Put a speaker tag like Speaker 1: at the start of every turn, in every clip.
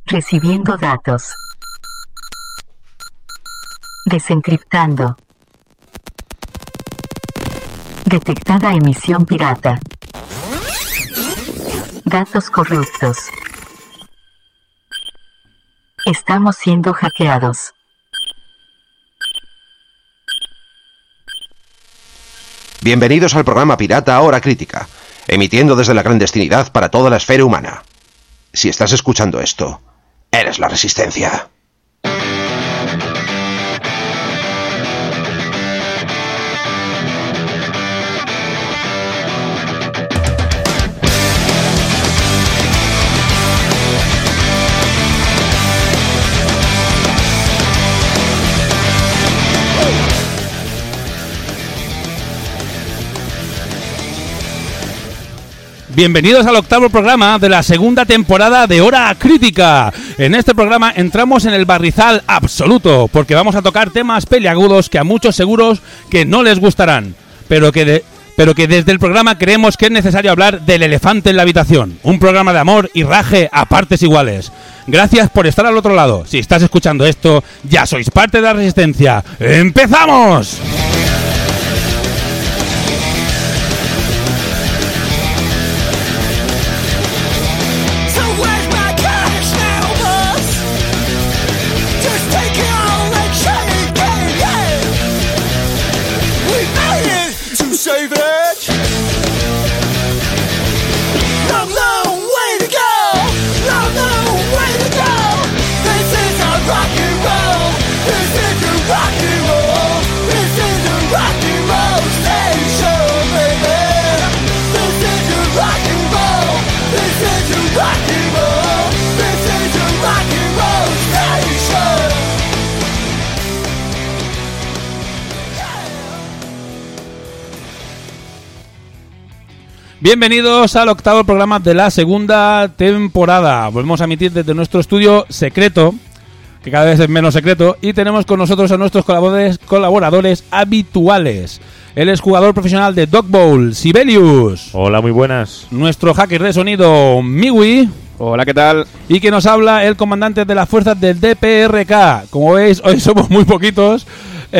Speaker 1: Recibiendo datos. Desencriptando. Detectada emisión pirata. Datos corruptos. Estamos siendo hackeados.
Speaker 2: Bienvenidos al programa pirata Hora Crítica, emitiendo desde la clandestinidad para toda la esfera humana. Si estás escuchando esto, eres la Resistencia.
Speaker 3: Bienvenidos al octavo programa de la segunda temporada de Hora Crítica. En este programa entramos en el barrizal absoluto, porque vamos a tocar temas peliagudos que a muchos seguros que no les gustarán, pero que desde el programa creemos que es necesario hablar del elefante en la habitación. Un programa de amor y raje a partes iguales. Gracias por estar al otro lado. Si estás escuchando esto, ya sois parte de la Resistencia. ¡Empezamos! Bienvenidos al octavo programa de la segunda temporada. Volvemos a emitir desde nuestro estudio secreto, que cada vez es menos secreto, y tenemos con nosotros a nuestros colaboradores habituales. Él es jugador profesional de Dog Bowl, Sibelius.
Speaker 4: Hola, muy buenas.
Speaker 3: Nuestro hacker de sonido, Miwi.
Speaker 5: Hola, ¿qué tal?
Speaker 3: Y que nos habla el comandante de las fuerzas del DPRK. Como veis, hoy somos muy poquitos.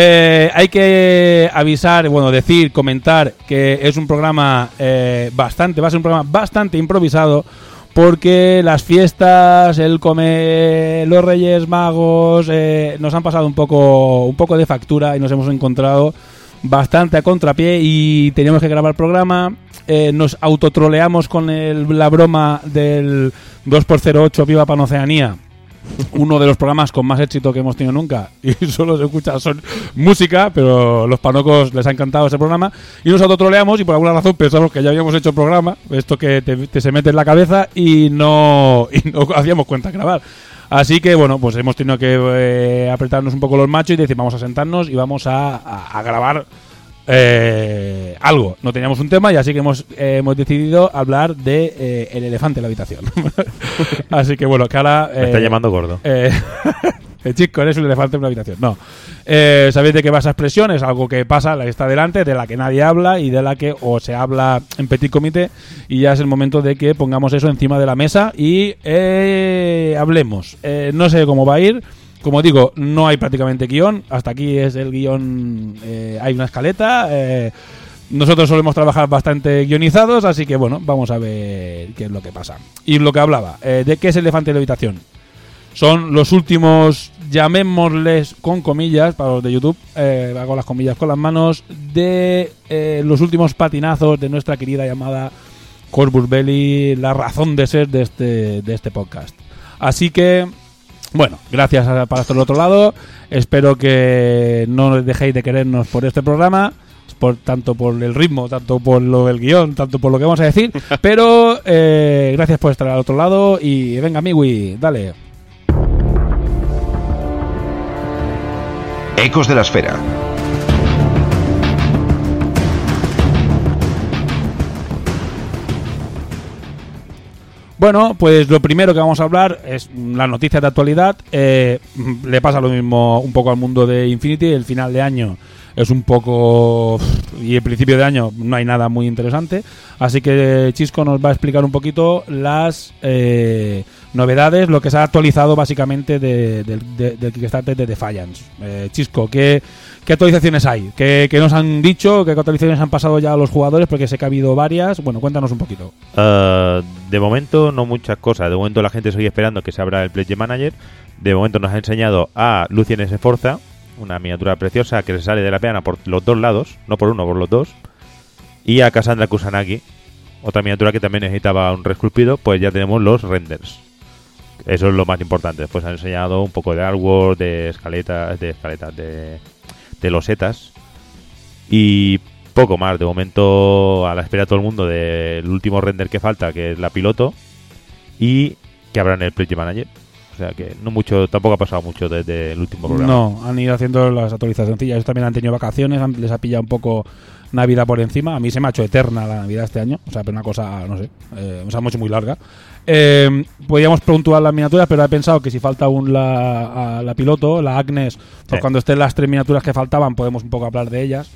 Speaker 3: Hay que avisar, decir, comentar que es un programa va a ser un programa bastante improvisado, porque las fiestas, el comer, los Reyes Magos nos han pasado un poco de factura y nos hemos encontrado bastante a contrapié y teníamos que grabar el programa. Nos autotroleamos con la broma del 2x08 Viva Panoceanía, uno de los programas con más éxito que hemos tenido nunca, y solo se escucha son música, pero los panocos les ha encantado ese programa, y nos autotroleamos y por alguna razón pensamos que ya habíamos hecho el programa, esto que te se mete en la cabeza y no hacíamos cuenta de grabar. Así que pues hemos tenido que apretarnos un poco los machos y decir, vamos a sentarnos y vamos a grabar algo. No teníamos un tema y así que hemos decidido hablar de el elefante en la habitación. Así que que ahora
Speaker 4: me está llamando gordo.
Speaker 3: Chico, eres un elefante en una habitación. No. Sabéis de qué va esa expresión. Es algo que pasa, la que está delante, de la que nadie habla y de la que o se habla en petit comité, y ya es el momento de que pongamos eso encima de la mesa y hablemos. No sé cómo va a ir. Como digo, no hay prácticamente guión. Hasta aquí es el guión. Hay una escaleta. Nosotros solemos trabajar bastante guionizados, así que vamos a ver qué es lo que pasa. Y lo que hablaba, ¿de qué es el elefante en la habitación? Son los últimos, llamémosles con comillas, para los de YouTube, hago las comillas con las manos, de los últimos patinazos de nuestra querida llamada Corvus Belli, la razón de ser de este podcast. Así que, gracias para estar al otro lado. Espero que no dejéis de querernos por este programa, tanto por el ritmo, tanto por el guión, tanto por lo que vamos a decir. Pero gracias por estar al otro lado y venga, Miwi, dale.
Speaker 2: Ecos de la Esfera.
Speaker 3: Bueno, pues lo primero que vamos a hablar es las noticias de actualidad. Le pasa lo mismo un poco al mundo de Infinity. El final de año es un poco... y el principio de año no hay nada muy interesante. Así que Chisco nos va a explicar un poquito las novedades, lo que se ha actualizado básicamente del Kickstarter de Defiance. Chisco, ¿qué actualizaciones hay? ¿Qué nos han dicho? ¿Qué actualizaciones han pasado ya a los jugadores? Porque sé que ha habido varias. Bueno, cuéntanos un poquito.
Speaker 4: De momento no muchas cosas. De momento la gente sigue esperando que se abra el Pledge Manager. De momento nos ha enseñado a Lucien S. Forza, una miniatura preciosa que se sale de la peana por los dos lados, no por uno, por los dos. Y a Cassandra Kusanagi, otra miniatura que también necesitaba un reesculpido. Pues ya tenemos los renders. Eso es lo más importante. Después han enseñado un poco de artwork, de escaletas, de losetas y poco más. De momento, a la espera de todo el mundo del último render que falta, que es la piloto, y que abran el Pledge Manager. O sea que no mucho, tampoco ha pasado mucho desde el último programa.
Speaker 3: No, han ido haciendo las actualizaciones. Ellos también han tenido vacaciones, les ha pillado un poco Navidad por encima. A mí se me ha hecho eterna la Navidad este año. O sea, pero una cosa, no sé, o sea, muy larga. Podríamos puntuar las miniaturas, pero he pensado que si falta aún la piloto, la Agnes, pues cuando estén las 3 miniaturas que faltaban, podemos un poco hablar de ellas.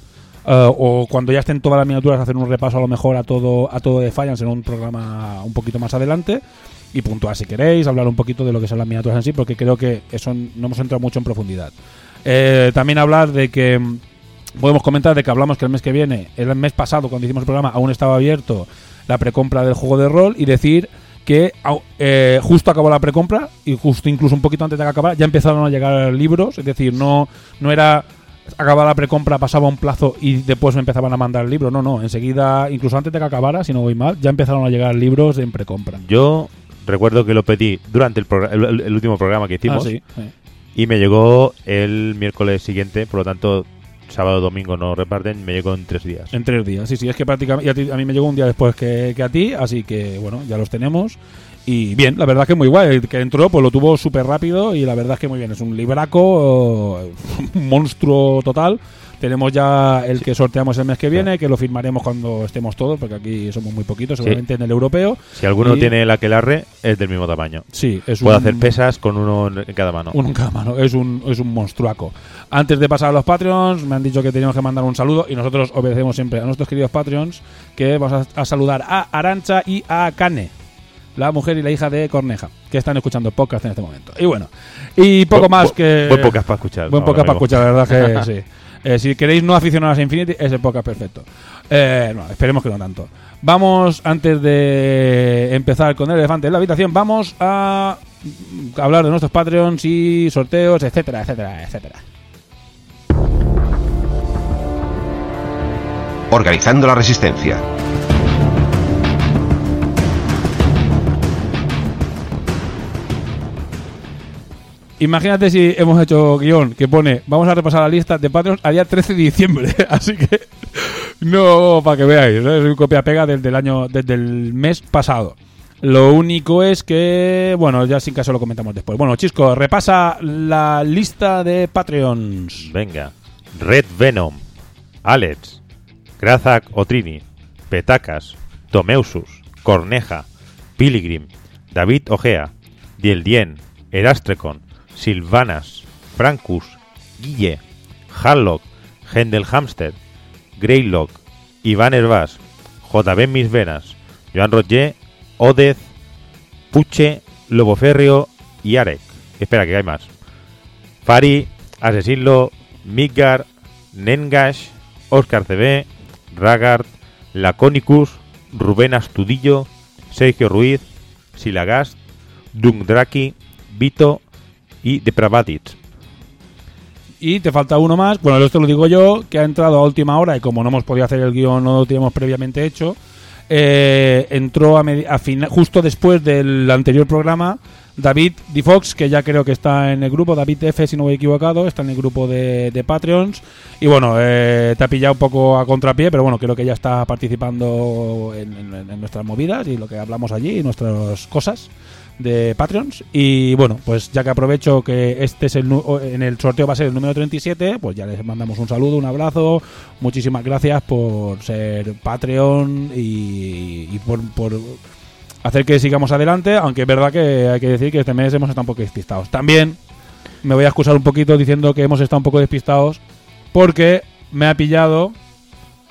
Speaker 3: O cuando ya estén todas las miniaturas, hacer un repaso a lo mejor a todo Defiance en un programa un poquito más adelante. Y puntuar si queréis, hablar un poquito de lo que son las miniaturas en sí, porque creo que eso no hemos entrado mucho en profundidad. También hablar de que podemos comentar de que hablamos que el mes que viene, el mes pasado cuando hicimos el programa, aún estaba abierto la precompra del juego de rol, y decir que justo acabó la precompra y justo incluso un poquito antes de que acabara ya empezaron a llegar libros. Es decir, no era acababa la precompra, pasaba un plazo y después me empezaban a mandar el libro. No, enseguida, incluso antes de que acabara, si no voy mal, ya empezaron a llegar libros en precompra.
Speaker 4: Yo recuerdo que lo pedí durante el último programa que hicimos.
Speaker 3: Sí.
Speaker 4: Y me llegó el miércoles siguiente, por lo tanto sábado o domingo no reparten, me llegó en 3 días.
Speaker 3: En 3 días, sí, es que prácticamente a mí me llegó un día después que a ti, así que bueno, ya los tenemos. Y bien, la verdad es que muy guay. El que entró, pues lo tuvo súper rápido y la verdad es que muy bien. Es un libraco, un monstruo total. Tenemos ya el que sorteamos el mes que viene, que lo firmaremos cuando estemos todos, porque aquí somos muy poquitos, seguramente en el europeo.
Speaker 4: Si alguno tiene el aquelarre, es del mismo tamaño.
Speaker 3: Sí,
Speaker 4: puede hacer pesas con uno en cada mano.
Speaker 3: Uno en cada mano, es un monstruaco. Antes de pasar a los Patreons, me han dicho que teníamos que mandar un saludo y nosotros obedecemos siempre a nuestros queridos Patreons, que vamos a saludar a Arancha y a Kane, la mujer y la hija de Corneja, que están escuchando podcast en este momento. Y bueno, y poco más que...
Speaker 4: Buen podcast para escuchar.
Speaker 3: Buen podcast para escuchar, la verdad que sí. Si queréis no aficionaros a Infinity, es el podcast perfecto. No, esperemos que no tanto. Vamos, antes de empezar con el elefante en la habitación, vamos a hablar de nuestros Patreons y sorteos, etcétera, etcétera, etcétera.
Speaker 2: Organizando la resistencia.
Speaker 3: Imagínate si hemos hecho guión que pone, vamos a repasar la lista de Patreons al día 13 de diciembre, así que no, para que veáis, ¿no? Es un copia-pega desde el mes pasado. Lo único es que, bueno, ya sin caso lo comentamos después. Bueno, Chisco, repasa la lista de Patreons.
Speaker 4: Venga. Red Venom, Alex, Grazak Otrini, Petacas, Tomeusus, Corneja, Pilgrim, David Ojea, Dieldien, Erastrecon, Silvanas, Francus, Guille, Harlock, Hendel Hamster, Greylock, Iván Herbás, JB Mis Venas, Joan Roger, Odez, Puche, Lobo Férreo y Arek. Espera, que hay más. Fari, Asesinlo, Midgar, Nengash, Oscar CB, Ragard, Laconicus, Rubén Astudillo, Sergio Ruiz, Silagast, Dungdraki, Vito y Depravadits.
Speaker 3: Y te falta uno más, bueno, esto lo digo yo, que ha entrado a última hora y como no hemos podido hacer el guión, no lo teníamos previamente hecho, entró justo después del anterior programa David Difox, que ya creo que está en el grupo, David F, si no voy equivocado, está en el grupo de Patreons. Y bueno, te ha pillado un poco a contrapié, pero bueno, creo que ya está participando en nuestras movidas y lo que hablamos allí y nuestras cosas de Patreons. Y bueno, pues ya que aprovecho que este es en el sorteo va a ser el número 37, pues ya les mandamos un saludo, un abrazo, muchísimas gracias por ser Patreon y por hacer que sigamos adelante, aunque es verdad que hay que decir que este mes hemos estado un poco despistados. También me voy a excusar un poquito diciendo que hemos estado un poco despistados porque me ha pillado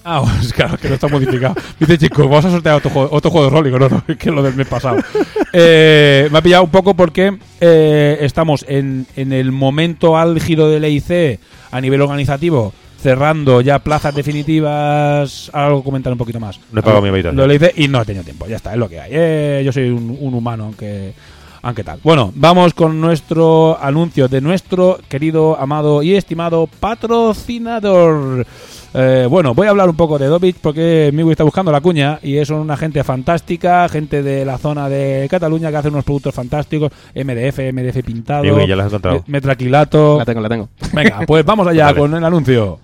Speaker 3: Ah, pues claro, que no está modificado. Dice, chicos, vamos a sortear otro juego de rol. Y digo, no, es que es lo del mes pasado. Me ha pillado un poco porque estamos en el momento álgido del EIC a nivel organizativo, cerrando ya plazas definitivas. Ahora lo comentaré un poquito más.
Speaker 4: No he pagado mi habitación.
Speaker 3: Lo hice y no he tenido tiempo. Ya está, es lo que hay. Yo soy un humano, aunque tal. Bueno, vamos con nuestro anuncio de nuestro querido, amado y estimado patrocinador. Bueno, voy a hablar un poco de Dobich porque Miwi está buscando la cuña y son una gente fantástica, gente de la zona de Cataluña que hace unos productos fantásticos, MDF pintado,
Speaker 4: Miwi, ya las has encontrado.
Speaker 3: metraquilato.
Speaker 5: La tengo.
Speaker 3: Venga, pues vamos allá
Speaker 4: Vale.
Speaker 3: con el anuncio.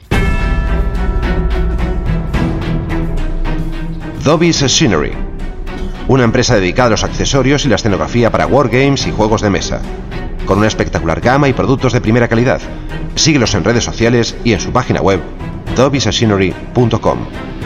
Speaker 2: Dobby's Scenery, una empresa dedicada a los accesorios y la escenografía para wargames y juegos de mesa, con una espectacular gama y productos de primera calidad. Síguelos en redes sociales y en su página web dobbysmachinery.com.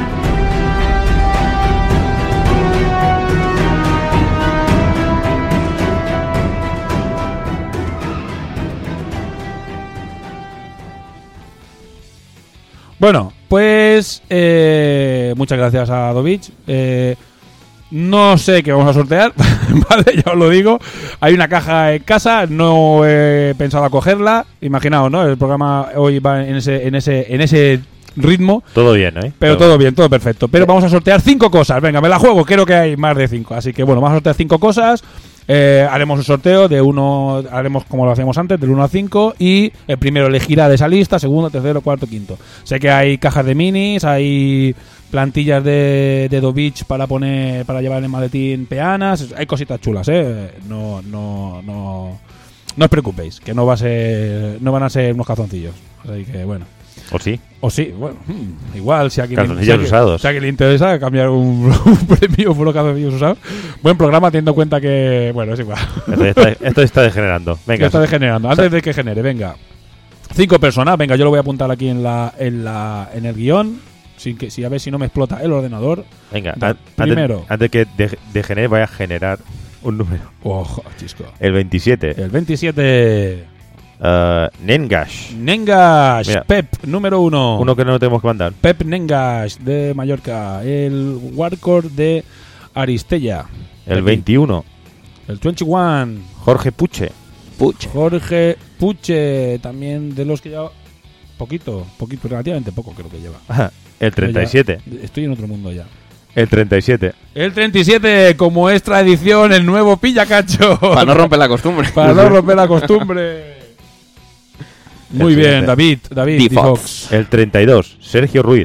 Speaker 3: Bueno, pues muchas gracias a Dobich. No sé qué vamos a sortear, vale, ya os lo digo. Hay una caja en casa, no he pensado a cogerla. Imaginaos, ¿no? El programa hoy va en ese ritmo.
Speaker 4: Todo bien, ¿eh?
Speaker 3: Pero todo bien, todo perfecto. Pero vamos a sortear 5 cosas. Venga, me la juego. Creo que hay más de 5. Así que bueno, vamos a sortear 5 cosas. Haremos un sorteo de uno. Haremos como lo hacíamos antes, del 1 al 5. Y el primero elegirá de esa lista, segundo, tercero, cuarto, quinto. Sé que hay cajas de minis, hay plantillas de Dobich para llevar en el maletín peanas. Hay cositas chulas, No os preocupéis, que no van a ser unos calzoncillos. Así que bueno.
Speaker 4: ¿O sí?
Speaker 3: O sí, bueno, igual si a alguien
Speaker 4: Calzoncillos usados.
Speaker 3: Si a alguien le interesa cambiar un premio por unos calzoncillos usados. Buen programa teniendo en cuenta que, bueno, es igual.
Speaker 4: Esto está degenerando. Venga.
Speaker 3: Ya está degenerando. Antes de que genere, venga. 5 personas, venga, yo lo voy a apuntar aquí en el guión. Si a ver si no me explota el ordenador.
Speaker 4: Venga,
Speaker 3: primero.
Speaker 4: Antes que degenere, voy a generar un número.
Speaker 3: Ojo, chisco.
Speaker 4: El 27.
Speaker 3: El 27.
Speaker 4: Nengash.
Speaker 3: Nengash.
Speaker 4: Mira.
Speaker 3: Pep, número 1.
Speaker 4: Uno que no tenemos que mandar.
Speaker 3: Pep Nengash, de Mallorca. El Warcore de Aristella.
Speaker 4: El 21.
Speaker 3: El 21.
Speaker 4: Jorge Puche.
Speaker 3: Jorge Puche, también de los que lleva poquito, relativamente poco creo que lleva.
Speaker 4: El 37.
Speaker 3: Estoy en otro mundo ya.
Speaker 4: El 37.
Speaker 3: El 37, como es tradición, el nuevo Pillacacho.
Speaker 5: Para no romper la costumbre.
Speaker 3: Para no romper la costumbre. Muy bien, David D-Fox.
Speaker 4: El 32. Sergio Ruiz.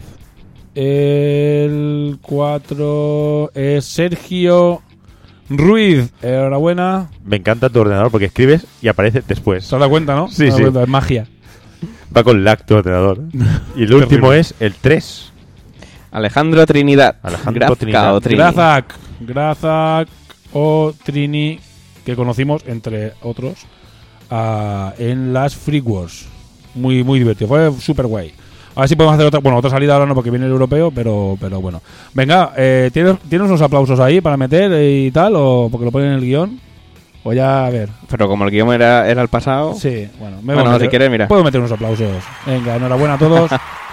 Speaker 3: El 4 es Sergio Ruiz. Enhorabuena.
Speaker 4: Me encanta tu ordenador porque escribes y aparece después.
Speaker 3: ¿Se has dado cuenta, no?
Speaker 4: Sí,
Speaker 3: ¿Se has dado
Speaker 4: sí.
Speaker 3: cuenta? Es magia.
Speaker 4: Va con lag tu ordenador. Y el último
Speaker 3: Terrible.
Speaker 4: es el 3.
Speaker 5: Alejandro Trinidad.
Speaker 4: Alejandro Trinidad.
Speaker 5: O Trini.
Speaker 3: Grazak o Trini, que conocimos, entre otros, en las Free Wars. Muy, muy divertido. Fue súper guay. A ver si podemos hacer otra salida ahora no, porque viene el europeo, pero bueno. Venga, ¿tienes unos aplausos ahí para meter y tal? ¿O porque lo ponen en el guión? O ya, a ver.
Speaker 5: Pero como el guión era el pasado.
Speaker 3: Sí, bueno.
Speaker 5: Si quieres, mira.
Speaker 3: Puedo meter unos aplausos. Venga, enhorabuena a todos.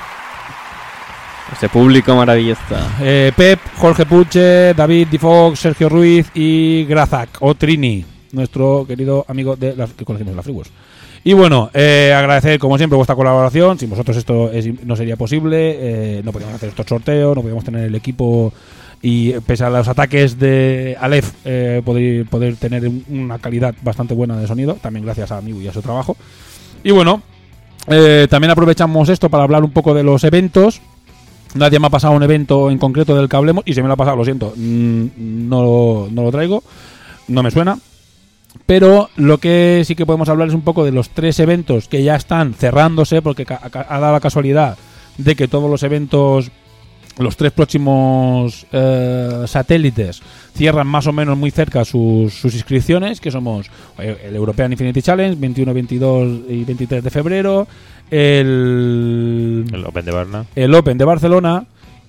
Speaker 5: Ese público maravilloso.
Speaker 3: Pep, Jorge Puche, David D-Fox, Sergio Ruiz y Grazak o Trini, nuestro querido amigo que conocimos en la Free Wars. Y bueno, agradecer como siempre vuestra colaboración. Sin vosotros esto no sería posible. No podíamos hacer estos sorteos, no podíamos tener el equipo y pese a los ataques de Aleph poder tener una calidad bastante buena de sonido. También gracias a Amigo y a su trabajo. Y bueno, también aprovechamos esto para hablar un poco de los eventos. Nadie me ha pasado un evento en concreto del que hablemos y si me lo ha pasado, lo siento, no lo traigo, no me suena. Pero lo que sí que podemos hablar es un poco de los 3 eventos que ya están cerrándose, porque ha dado la casualidad de que todos los eventos, los 3 próximos satélites, cierran más o menos muy cerca sus inscripciones, que somos el European Infinity Challenge, 21, 22 y 23 de febrero, el
Speaker 4: El Open de Barna.
Speaker 3: el Open de Barcelona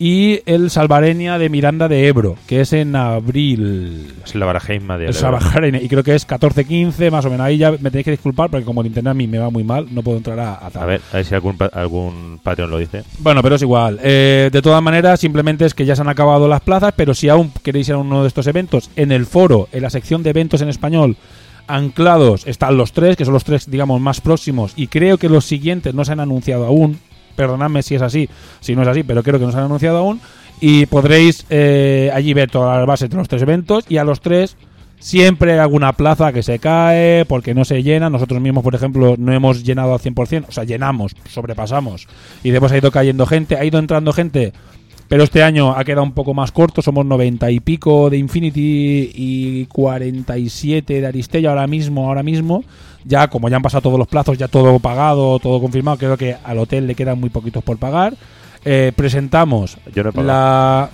Speaker 3: y el Salvareña de Miranda de Ebro, que es en abril.
Speaker 4: Es la Barajeima de
Speaker 3: El Salvareña, y creo que es 14-15, más o menos. Ahí ya me tenéis que disculpar porque como el internet a mí me va muy mal, no puedo entrar a tal.
Speaker 4: A ver si algún Patreon lo dice.
Speaker 3: Bueno, pero es igual. De todas maneras, simplemente es que ya se han acabado las plazas, pero si aún queréis ir a uno de estos eventos, en el foro, en la sección de eventos en español, anclados están los 3, que son los 3, digamos, más próximos, y creo que los siguientes no se han anunciado aún. Perdonadme si es así, si no es así, pero creo que no se han anunciado aún. Y podréis allí ver todas las bases de los 3 eventos, y a los 3 siempre hay alguna plaza que se cae porque no se llena. Nosotros mismos, por ejemplo, no hemos llenado al 100%, o sea, llenamos, sobrepasamos, y después ha ido cayendo gente, ha ido entrando gente, pero este año ha quedado un poco más corto. Somos 90 y pico de Infinity y 47 de Aristella ahora mismo. Ya, como ya han pasado todos los plazos, ya todo pagado, todo confirmado, creo que al hotel le quedan muy poquitos por pagar. Presentamos
Speaker 4: Yo no he pagado.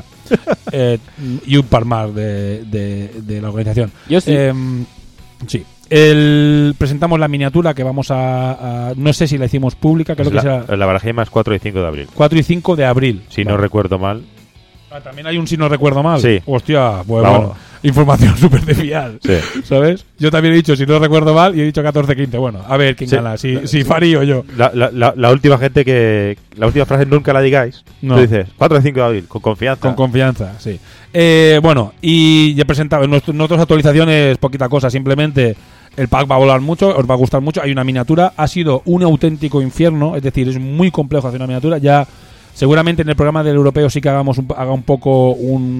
Speaker 3: y un par más de la organización.
Speaker 5: Yo sí.
Speaker 3: Sí. Presentamos la miniatura que vamos a no sé si la hicimos pública, creo que será
Speaker 4: La Barajeima es 4 y 5 de abril.
Speaker 3: 4 y 5 de abril.
Speaker 4: Si no recuerdo mal.
Speaker 3: También hay un si no recuerdo mal.
Speaker 4: Sí.
Speaker 3: Hostia, pues
Speaker 4: Vamos.
Speaker 3: bueno, información súper de fiar.
Speaker 4: Sí.
Speaker 3: ¿Sabes? Yo también he dicho si no recuerdo mal y he dicho 14-15. Bueno, a ver quién
Speaker 4: Sí.
Speaker 3: gana, si Fari o yo.
Speaker 4: La última gente que... La última frase nunca la digáis.
Speaker 3: No.
Speaker 4: Tú dices 4 y 5 de abril, con confianza.
Speaker 3: Con confianza, sí. Bueno, y ya he presentado en nuestras actualizaciones poquita cosa, simplemente el pack va a volar mucho, os va a gustar mucho. Hay una miniatura, ha sido un auténtico infierno, es decir, es muy complejo hacer una miniatura. Ya seguramente en el programa del europeo sí que haga un poco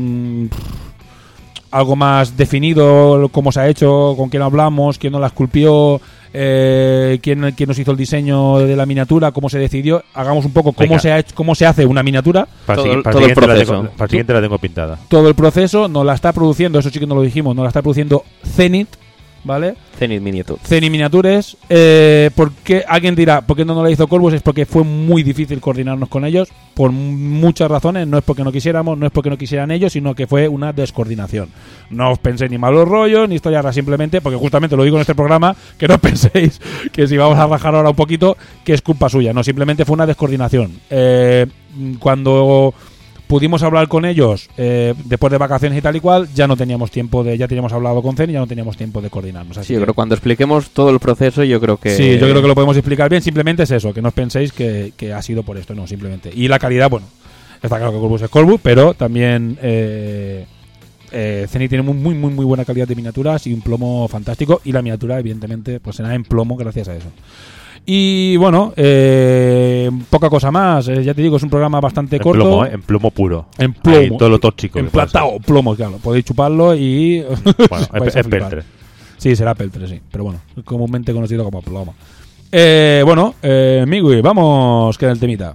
Speaker 3: algo más definido cómo se ha hecho, con quién hablamos, quién nos la esculpió, quién nos hizo el diseño de la miniatura, cómo se decidió. Hagamos un poco cómo
Speaker 4: Venga.
Speaker 3: se ha hecho, cómo se hace una miniatura.
Speaker 4: Para
Speaker 5: Todo el
Speaker 4: siguiente
Speaker 5: proceso.
Speaker 4: para el siguiente la tengo pintada.
Speaker 3: Todo el proceso nos la está produciendo, eso sí que no lo dijimos, nos la está produciendo Zenith, ¿vale?
Speaker 5: Zenith Miniature.
Speaker 3: Zenith Miniatures. ¿Por qué? Alguien dirá, ¿por qué no la hizo Corvus? Es porque fue muy difícil coordinarnos con ellos, por muchas razones. No es porque no quisiéramos, no es porque no quisieran ellos, sino que fue una descoordinación. No os penséis ni malos rollos, ni historias raras, simplemente, porque justamente lo digo en este programa, que no penséis que si vamos a rajar ahora un poquito, que es culpa suya. No, simplemente fue una descoordinación. Cuando pudimos hablar con ellos después de vacaciones y tal y cual, ya no teníamos tiempo ya teníamos hablado con Zen y ya no teníamos tiempo de coordinarnos. Así
Speaker 5: Sí, yo
Speaker 3: que-
Speaker 5: creo que cuando expliquemos todo el proceso, yo creo que...
Speaker 3: Sí, yo creo que lo podemos explicar bien. Simplemente es eso, que no os penséis que ha sido por esto, no, simplemente. Y la calidad, bueno, está claro que Corvus es Corvus, pero también Zenith tiene muy buena calidad de miniaturas y un plomo fantástico. Y la miniatura, evidentemente, pues será en plomo gracias a eso. Y bueno, poca cosa más. Ya te digo, es un programa bastante
Speaker 4: En
Speaker 3: corto.
Speaker 4: plomo, en plomo puro.
Speaker 3: En plomo.
Speaker 4: Ahí, todo lo tóxico. que pueda
Speaker 3: Emplatado, plomo, claro. Podéis chuparlo y...
Speaker 4: ser. Bueno,
Speaker 3: vais a
Speaker 4: es
Speaker 3: flipar.
Speaker 4: Peltre.
Speaker 3: Sí, será Peltre, sí. Pero bueno, comúnmente conocido como plomo. Bueno, Migui, vamos que el temita.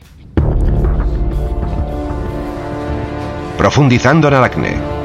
Speaker 2: Profundizando en Aracne.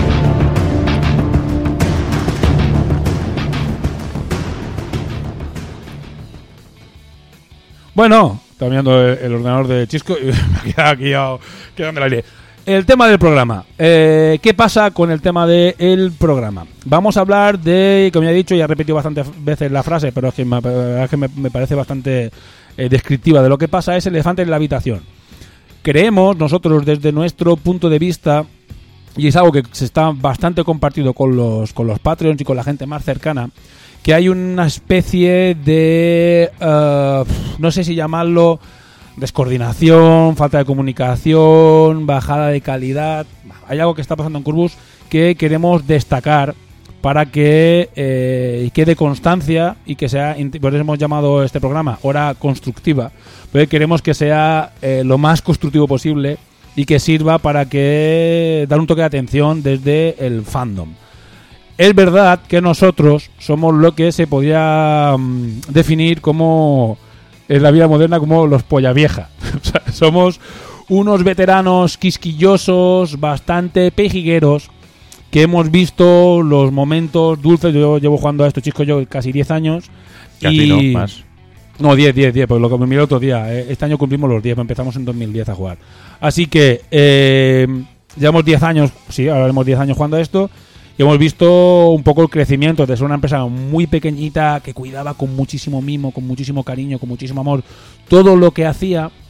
Speaker 3: Bueno, está mirando el ordenador de Chisco y me he quedado aquí quedando el aire. El tema del programa. ¿Qué pasa con el tema del programa? Vamos a hablar de, como ya he dicho, ya he repetido bastantes veces la frase, pero es que me parece bastante descriptiva de lo que pasa, es el elefante en la habitación. Creemos nosotros desde nuestro punto de vista, y es algo que se está bastante compartido con los Patreons y con la gente más cercana, que hay una especie de, no sé si llamarlo descoordinación, falta de comunicación, bajada de calidad. Hay algo que está pasando en Corvus que queremos destacar para que quede constancia y que sea, por eso hemos llamado este programa Hora Constructiva, porque queremos que sea lo más constructivo posible y que sirva para que dar un toque de atención desde el fandom. Es verdad que nosotros somos lo que se podría definir como en la vida moderna como los polla vieja. O sea, somos unos veteranos quisquillosos, bastante pejigueros, que hemos visto los momentos dulces. Yo llevo jugando a esto, chicos, yo casi 10 años.
Speaker 4: Casi no, más.
Speaker 3: No, 10, pues lo que me miré el otro día. Este año cumplimos los 10, empezamos en 2010 a jugar. Así que llevamos 10 años, sí, ahora hemos 10 años jugando a esto. Y hemos visto un poco el crecimiento de ser una empresa muy pequeñita que cuidaba con muchísimo mimo, con muchísimo cariño, con muchísimo amor todo lo que hacía,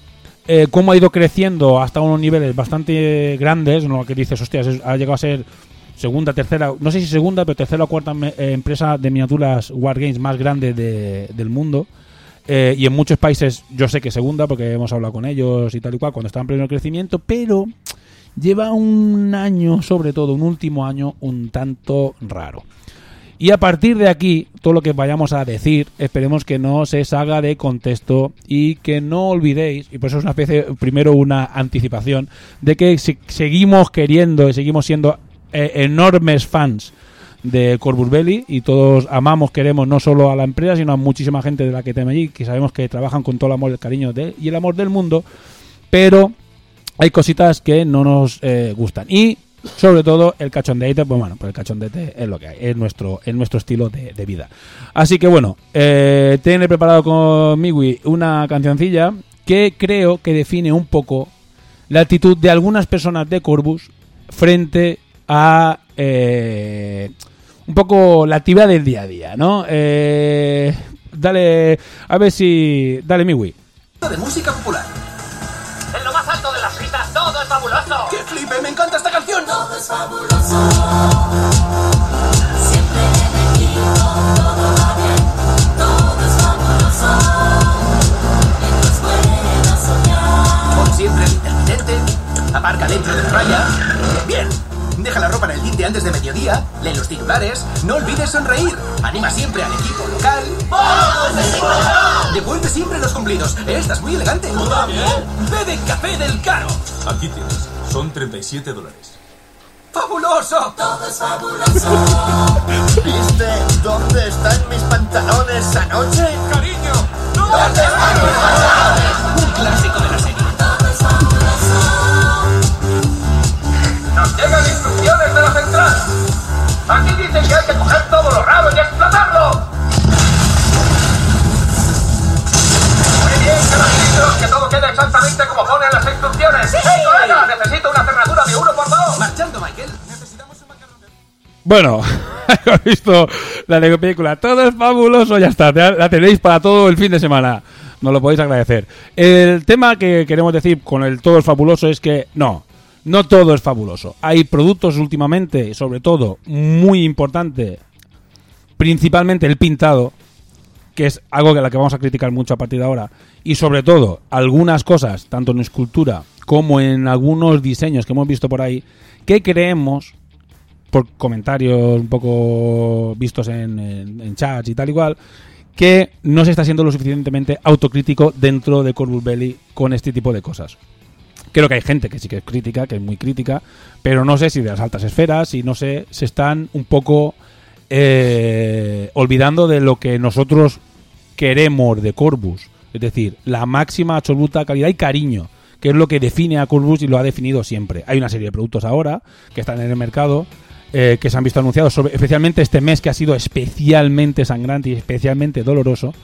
Speaker 3: cómo ha ido creciendo hasta unos niveles bastante grandes, ¿no? Que dices, hostias, ha llegado a ser segunda, tercera, no sé si segunda, pero tercera o cuarta empresa de miniaturas Wargames más grande del mundo. Y en muchos países yo sé que segunda, porque hemos hablado con ellos y tal y cual, cuando estaban en pleno crecimiento, pero lleva un año, sobre todo un último año, un tanto raro. Y a partir de aquí, todo lo que vayamos a decir, esperemos que no se salga de contexto y que no olvidéis, y por eso es una especie, primero una anticipación, de que seguimos queriendo y seguimos siendo enormes fans de Corvus Belli, y todos amamos, queremos no solo a la empresa, sino a muchísima gente de la que tenemos allí, que sabemos que trabajan con todo el amor, el cariño y el amor del mundo, pero hay cositas que no nos gustan. Y sobre todo el cachondeite, pues bueno, pues el cachondeite es lo que hay, es nuestro estilo de vida. Así que bueno, tiene preparado con Miwi una cancioncilla que creo que define un poco la actitud de algunas personas de Corvus frente a un poco la actividad del día a día, ¿no? Dale, a ver si... Dale, Miwi.
Speaker 6: De música popular.
Speaker 7: En lo más alto de las listas, todo es fabuloso.
Speaker 6: ¡Qué flipe! ¡Me encanta esta canción!
Speaker 8: Todo es fabuloso. Siempre en equipo, todo va bien. Todo es fabuloso. Mientras puedas soñar.
Speaker 6: Como siempre, el intermitente. Aparca dentro de la raya. Bien. Deja la ropa en el tinte antes de mediodía. Lee los titulares. No olvides sonreír. Anima siempre al equipo local. Devuelve siempre los cumplidos. Estás muy elegante.
Speaker 7: ¿Tú también?
Speaker 6: Bebe café del caro.
Speaker 9: Aquí tienes. Son $37.
Speaker 6: ¡Fabuloso!
Speaker 8: Todo es fabuloso.
Speaker 7: ¿Viste dónde están mis pantalones anoche?
Speaker 6: ¡Cariño!
Speaker 7: ¿Dónde están mis pantalones?
Speaker 6: Un clásico de la serie.
Speaker 8: Todo es fabuloso.
Speaker 7: Nos llegan instrucciones de la central. Aquí dicen que hay que coger todo lo raro y explotarlo. Muy bien, carabinitos, que todo quede exactamente como ponen las instrucciones. ¡Sí! ¡Hey, colega! Necesito una cerradura de 1x2.
Speaker 6: Marchando, Michael. Necesitamos un macarrón.
Speaker 3: Bueno, habéis visto la película. Todo es fabuloso, ya está. La tenéis para todo el fin de semana. Nos lo podéis agradecer. El tema que queremos decir con el todo es fabuloso es que no todo es fabuloso. Hay productos últimamente, sobre todo, muy importante, principalmente el pintado, que es algo que la que vamos a criticar mucho a partir de ahora, y sobre todo algunas cosas, tanto en escultura como en algunos diseños que hemos visto por ahí, que creemos, por comentarios un poco vistos en chats y tal igual, que no se está siendo lo suficientemente autocrítico dentro de Corvus Belli con este tipo de cosas. Creo que hay gente que sí que es crítica, que es muy crítica, pero no sé si de las altas esferas, y no sé, se están un poco olvidando de lo que nosotros queremos de Corvus. Es decir, la máxima absoluta calidad y cariño, que es lo que define a Corvus y lo ha definido siempre. Hay una serie de productos ahora que están en el mercado, que se han visto anunciados, especialmente este mes, que ha sido especialmente sangrante y especialmente doloroso.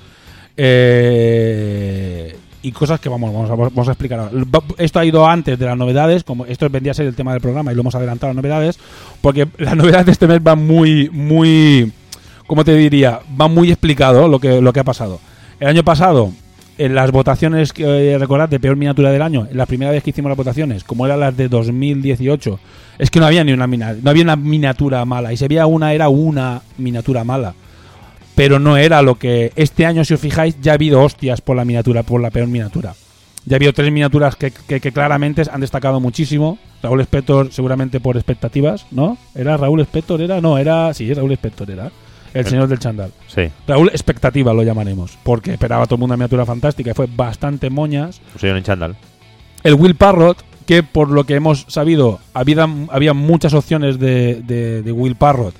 Speaker 3: Y cosas que vamos a explicar ahora. Esto ha ido antes de las novedades, como esto vendría a ser el tema del programa y lo hemos adelantado, las novedades, porque las novedades de este mes van muy, ¿cómo te diría? Va muy explicado lo que ha pasado. El año pasado, en las votaciones, recordad, de peor miniatura del año, la primera vez que hicimos las votaciones, como eran las de 2018, es que no había una miniatura mala, y si había era una miniatura mala. Pero no era lo que... Este año, si os fijáis, ya ha habido hostias por la peor miniatura. Ya ha habido 3 miniaturas que claramente han destacado muchísimo. Raúl Spector, seguramente por expectativas, ¿no? ¿Era Raúl Spector? Sí, Raúl Spector era. El señor del chándal.
Speaker 4: Sí.
Speaker 3: Raúl Expectativa lo llamaremos, porque esperaba todo el mundo una miniatura fantástica y fue bastante moñas.
Speaker 4: Un señor en chándal.
Speaker 3: El Will Parrot, que por lo que hemos sabido, había muchas opciones de Will Parrot.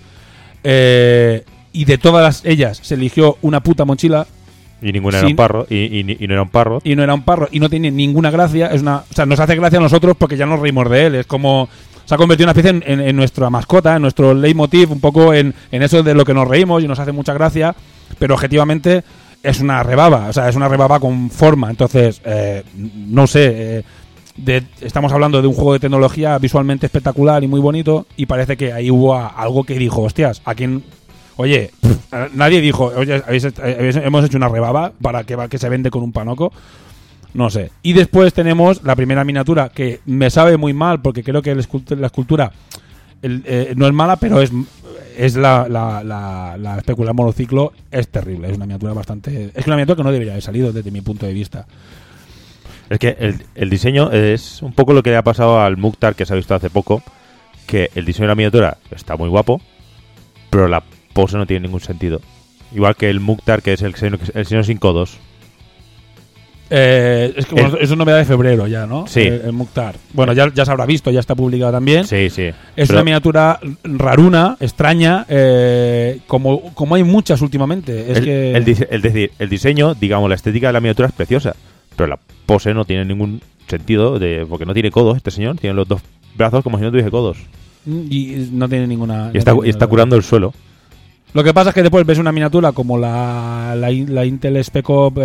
Speaker 3: Y de todas ellas se eligió una puta mochila.
Speaker 4: Y ninguna era un parro. Y no era un parro.
Speaker 3: Y no era un parro. Y no tiene ninguna gracia. O sea, nos hace gracia a nosotros porque ya nos reímos de él. Es como... Se ha convertido en una especie en nuestra mascota, en nuestro leitmotiv, un poco en eso de lo que nos reímos y nos hace mucha gracia. Pero objetivamente es una rebaba. O sea, es una rebaba con forma. Entonces, no sé... estamos hablando de un juego de tecnología visualmente espectacular y muy bonito. Y parece que ahí hubo algo que dijo, hostias, ¿a quién...? Oye, nadie dijo, oye, hemos hecho una rebaba para que se vende con un panoco. No sé. Y después tenemos la primera miniatura, que me sabe muy mal, porque creo que la escultura no es mala, pero es la especular monociclo es terrible. Es una miniatura una miniatura que no debería haber salido desde mi punto de vista.
Speaker 4: Es que el diseño es un poco lo que le ha pasado al Mukhtar, que se ha visto hace poco, que el diseño de la miniatura está muy guapo, pero la pose no tiene ningún sentido. Igual que el Mukhtar, que es el señor sin codos.
Speaker 3: Es que bueno, es una novedad de febrero ya, ¿no?
Speaker 4: Sí.
Speaker 3: El Mukhtar. Bueno, ya se habrá visto, ya está publicado también.
Speaker 4: Sí, sí.
Speaker 3: Es una miniatura raruna, extraña, como hay muchas últimamente. Es
Speaker 4: decir, el diseño, digamos, la estética de la miniatura es preciosa, pero la pose no tiene ningún sentido, porque no tiene codos este señor, tiene los dos brazos como si no tuviese codos.
Speaker 3: Y no tiene ninguna...
Speaker 4: Y está curando el suelo.
Speaker 3: Lo que pasa es que después ves una miniatura como la Intel Spec Op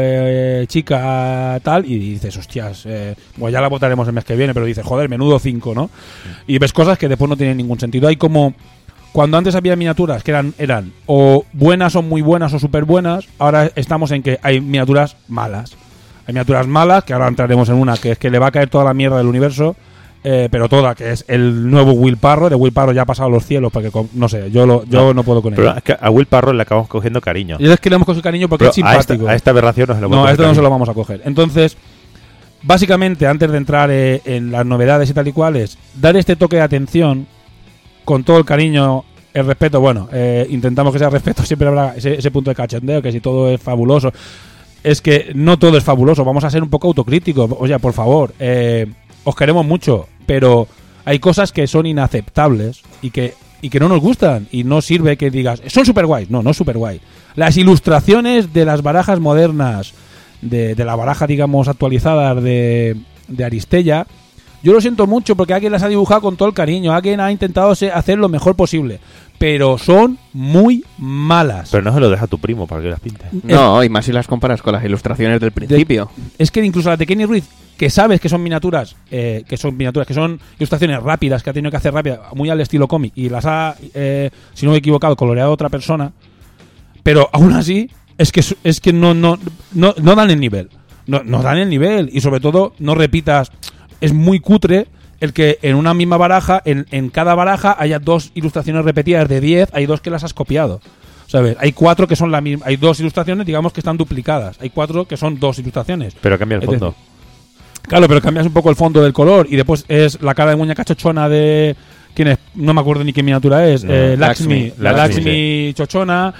Speaker 3: chica tal y dices, hostias, pues ya la votaremos el mes que viene, pero dices, joder, menudo 5, ¿no? Y ves cosas que después no tienen ningún sentido. Hay como... Cuando antes había miniaturas que eran o buenas o muy buenas o súper buenas, ahora estamos en que hay miniaturas malas. Hay miniaturas malas, que ahora entraremos en una, que es que le va a caer toda la mierda del universo, pero toda, que es el nuevo Will Parro. De Will Parro ya ha pasado los cielos, porque no sé, yo no puedo con él.
Speaker 4: Pero es que a Will Parro le acabamos cogiendo cariño.
Speaker 3: Y es que le hemos cogido cariño porque es simpático.
Speaker 4: A esta aberración no se lo
Speaker 3: No, a esto no se lo vamos a coger. Entonces, básicamente, antes de entrar en las novedades y tal y cuales, dar este toque de atención con todo el cariño, el respeto. Bueno, intentamos que sea respeto, siempre habrá ese punto de cachondeo, que si todo es fabuloso. Es que no todo es fabuloso, vamos a ser un poco autocríticos. Oye, por favor, os queremos mucho, pero hay cosas que son inaceptables y que no nos gustan, y no sirve que digas, son super guays. No es super guay. Las ilustraciones de las barajas modernas, de la baraja, digamos, actualizada de Aristella, yo lo siento mucho porque alguien las ha dibujado con todo el cariño, alguien ha intentado hacer lo mejor posible, pero son muy malas.
Speaker 4: Pero no se lo deja a tu primo para que las pinte.
Speaker 5: No, y más si las comparas con las ilustraciones del principio.
Speaker 3: Es que incluso las de Kenny Ruiz, que sabes que son miniaturas, que son ilustraciones rápidas, que ha tenido que hacer rápidas, muy al estilo cómic, y las ha, si no me he equivocado, coloreado otra persona, pero aún así es que no dan el nivel. No dan el nivel, y sobre todo no repitas. Es muy cutre el que en una misma baraja, en cada baraja, haya dos ilustraciones repetidas de 10, hay dos que las has copiado. ¿Sabes? Hay 4 que son la misma, hay 2 ilustraciones, digamos, que están duplicadas. Hay 4 que son 2 ilustraciones.
Speaker 4: Pero cambia el fondo.
Speaker 3: Claro, pero cambias un poco el fondo del color, y después es la cara de muñeca chochona de... ¿Quién es? No me acuerdo ni qué miniatura es. Lakshmi. La Lakshmi chochona.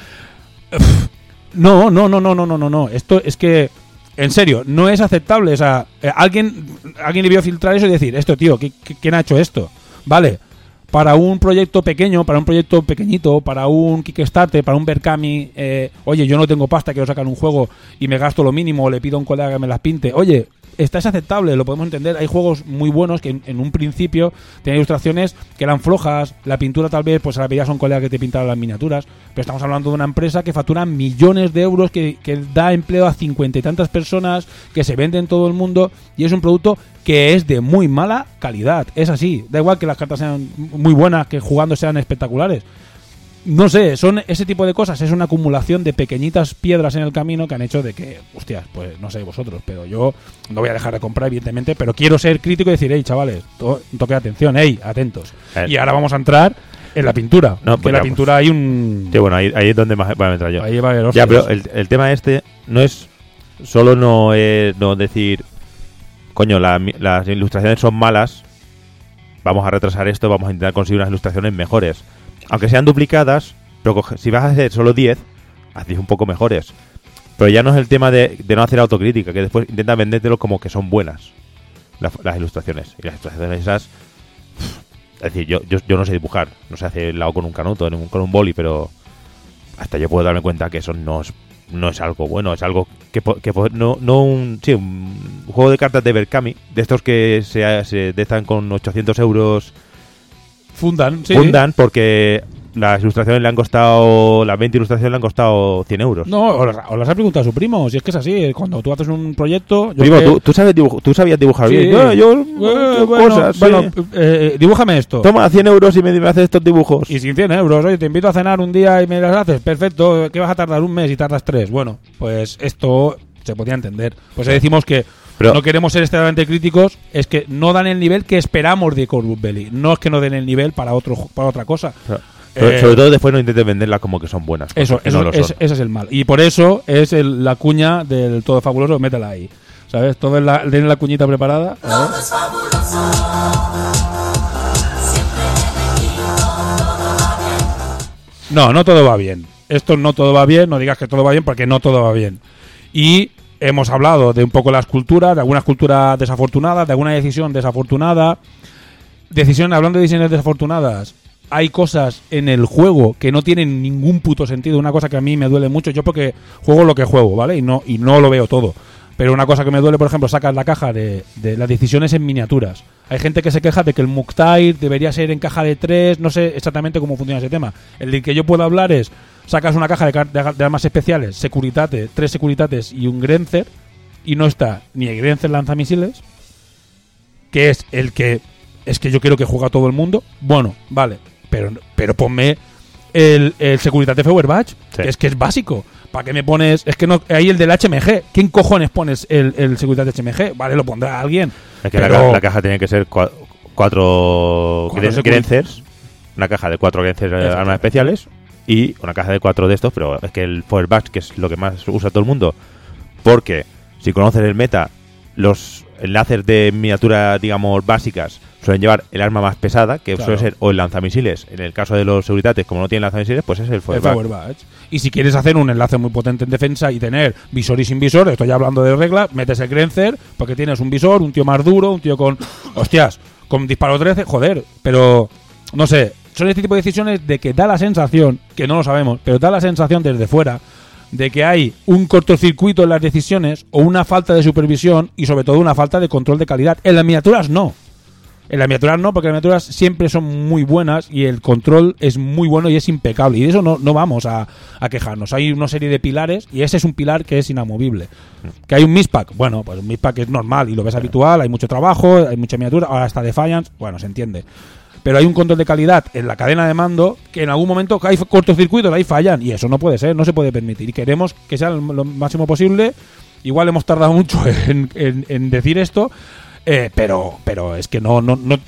Speaker 3: No. Esto es que... En serio, no es aceptable. O sea, alguien debió filtrar eso y decir, esto, tío, ¿quién ha hecho esto? Vale, para un proyecto pequeño, para un proyecto pequeñito, para un Kickstarter, para un Berkami, oye, yo no tengo pasta, quiero sacar un juego y me gasto lo mínimo, o le pido a un colega que me las pinte. Oye, esta es aceptable, lo podemos entender. Hay juegos muy buenos que en un principio tenían ilustraciones que eran flojas, la pintura tal vez pues se la pedías a un colega que te pintara las miniaturas, pero estamos hablando de una empresa que factura millones de euros, que da empleo a 50 y tantas personas, que se vende en todo el mundo, y es un producto que es de muy mala calidad. Es así, da igual que las cartas sean muy buenas, que jugando sean espectaculares. No sé, son ese tipo de cosas, es una acumulación de pequeñitas piedras en el camino que han hecho de que, hostias, pues no sé vosotros, pero yo no voy a dejar de comprar, evidentemente, pero quiero ser crítico y decir, hey, chavales, toque de atención, hey, atentos. Y ahora vamos a entrar en la pintura,
Speaker 4: no,
Speaker 3: que la pintura hay un...
Speaker 4: Sí, bueno, ahí es donde más voy a entrar yo.
Speaker 3: Ahí va a haber
Speaker 4: ya, pero el tema este no es solo no decir, coño, las ilustraciones son malas, vamos a retrasar esto, vamos a intentar conseguir unas ilustraciones mejores. Aunque sean duplicadas, pero si vas a hacer solo 10, haz un poco mejores. Pero ya no es el tema de no hacer autocrítica, que después intentan vendértelo como que son buenas las ilustraciones. Y las ilustraciones esas... Es decir, yo no sé dibujar, no sé hacer el lado con un canuto, con un boli, pero hasta yo puedo darme cuenta que eso no es algo bueno, es algo que un juego de cartas de Berkami, de estos que se destan con 800 euros...
Speaker 3: Fundan
Speaker 4: porque las ilustraciones le han costado, las 20 ilustraciones le han costado 100 euros.
Speaker 3: No, o las ha preguntado a su primo, si es que es así, cuando tú haces un proyecto...
Speaker 4: Primo, ¿tú sabías dibujar
Speaker 3: sí,
Speaker 4: bien?
Speaker 3: Bueno, dibújame esto.
Speaker 4: Toma 100 euros y me haces estos dibujos.
Speaker 3: Y sin 100 euros, oye, te invito a cenar un día y me las haces, perfecto, ¿qué vas a tardar? Un mes y tardas 3. Bueno, pues esto se podía entender. Pues decimos que...
Speaker 4: Pero-
Speaker 3: no queremos ser extremadamente críticos, es que no dan el nivel que esperamos de Corvus Belli. No es que no den el nivel para otra cosa.
Speaker 4: Sobre todo después no intentes venderlas como que son buenas.
Speaker 3: Eso,
Speaker 4: que no lo son.
Speaker 3: ese es el mal. Y por eso es la cuña del todo fabuloso, métela ahí. ¿Sabes? Todo tiene la cuñita preparada. A ver.
Speaker 8: Todo es fabuloso. Siempre en equipo, todo va bien.
Speaker 3: No todo va bien. Esto no todo va bien, no digas que todo va bien porque no todo va bien. Y hemos hablado de un poco las culturas, de algunas culturas desafortunadas, de alguna decisión desafortunada. Hablando de decisiones desafortunadas, hay cosas en el juego que no tienen ningún puto sentido. Una cosa que a mí me duele mucho, yo porque juego lo que juego, ¿vale? Y no lo veo todo. Pero una cosa que me duele, por ejemplo, sacas la caja de las decisiones en miniaturas. Hay gente que se queja de que el Muktair debería ser en caja de 3, no sé exactamente cómo funciona ese tema. El de que yo puedo hablar es, sacas una caja de armas especiales, Securitate, 3 Securitates y un Grenzer, y no está ni el Grenzer lanzamisiles, que es el que yo quiero que juegue a todo el mundo. Bueno, vale, pero ponme el Securitate Feuerbach,
Speaker 4: Sí.
Speaker 3: que es básico. ¿Para qué me pones? Es que no, ahí el del HMG. ¿Quién cojones pones el Securitate HMG? Vale, lo pondrá alguien.
Speaker 4: Es que
Speaker 3: pero-
Speaker 4: la caja tenía que ser 4 Grenzers, una caja de 4 Grenzers armas especiales y una caja de 4 de estos, pero es que el Feuerbach, que es lo que más usa todo el mundo, porque si conoces el meta, los enlaces de miniatura, digamos, básicas suelen llevar el arma más pesada, que
Speaker 3: Claro.
Speaker 4: suele ser o el lanzamisiles. En el caso de los Securitates, como no tienen lanzamisiles, pues es el
Speaker 3: el
Speaker 4: Feuerbach.
Speaker 3: Feuerbach. Y si quieres hacer un enlace muy potente en defensa y tener visor y sin visor, estoy hablando de reglas, metes el Grenzer porque tienes un visor, un tío más duro, un tío con... Hostias, con disparo 13, joder, pero... No sé, son este tipo de decisiones de que da la sensación, que no lo sabemos, pero da la sensación desde fuera de que hay un cortocircuito en las decisiones o una falta de supervisión y sobre todo una falta de control de calidad. En las miniaturas no. En las miniaturas no, porque las miniaturas siempre son muy buenas y el control es muy bueno y es impecable. Y de eso no vamos a quejarnos. Hay una serie de pilares y ese es un pilar que es inamovible. ¿Que hay un mispack? Bueno, pues un mispack es normal y lo ves habitual, hay mucho trabajo, hay mucha miniatura, ahora está Defiance, bueno, se entiende. Pero hay un control de calidad en la cadena de mando que en algún momento hay cortocircuitos, ahí fallan y eso no puede ser, no se puede permitir. Y queremos que sea lo máximo posible. Igual hemos tardado mucho en decir esto. Pero es que no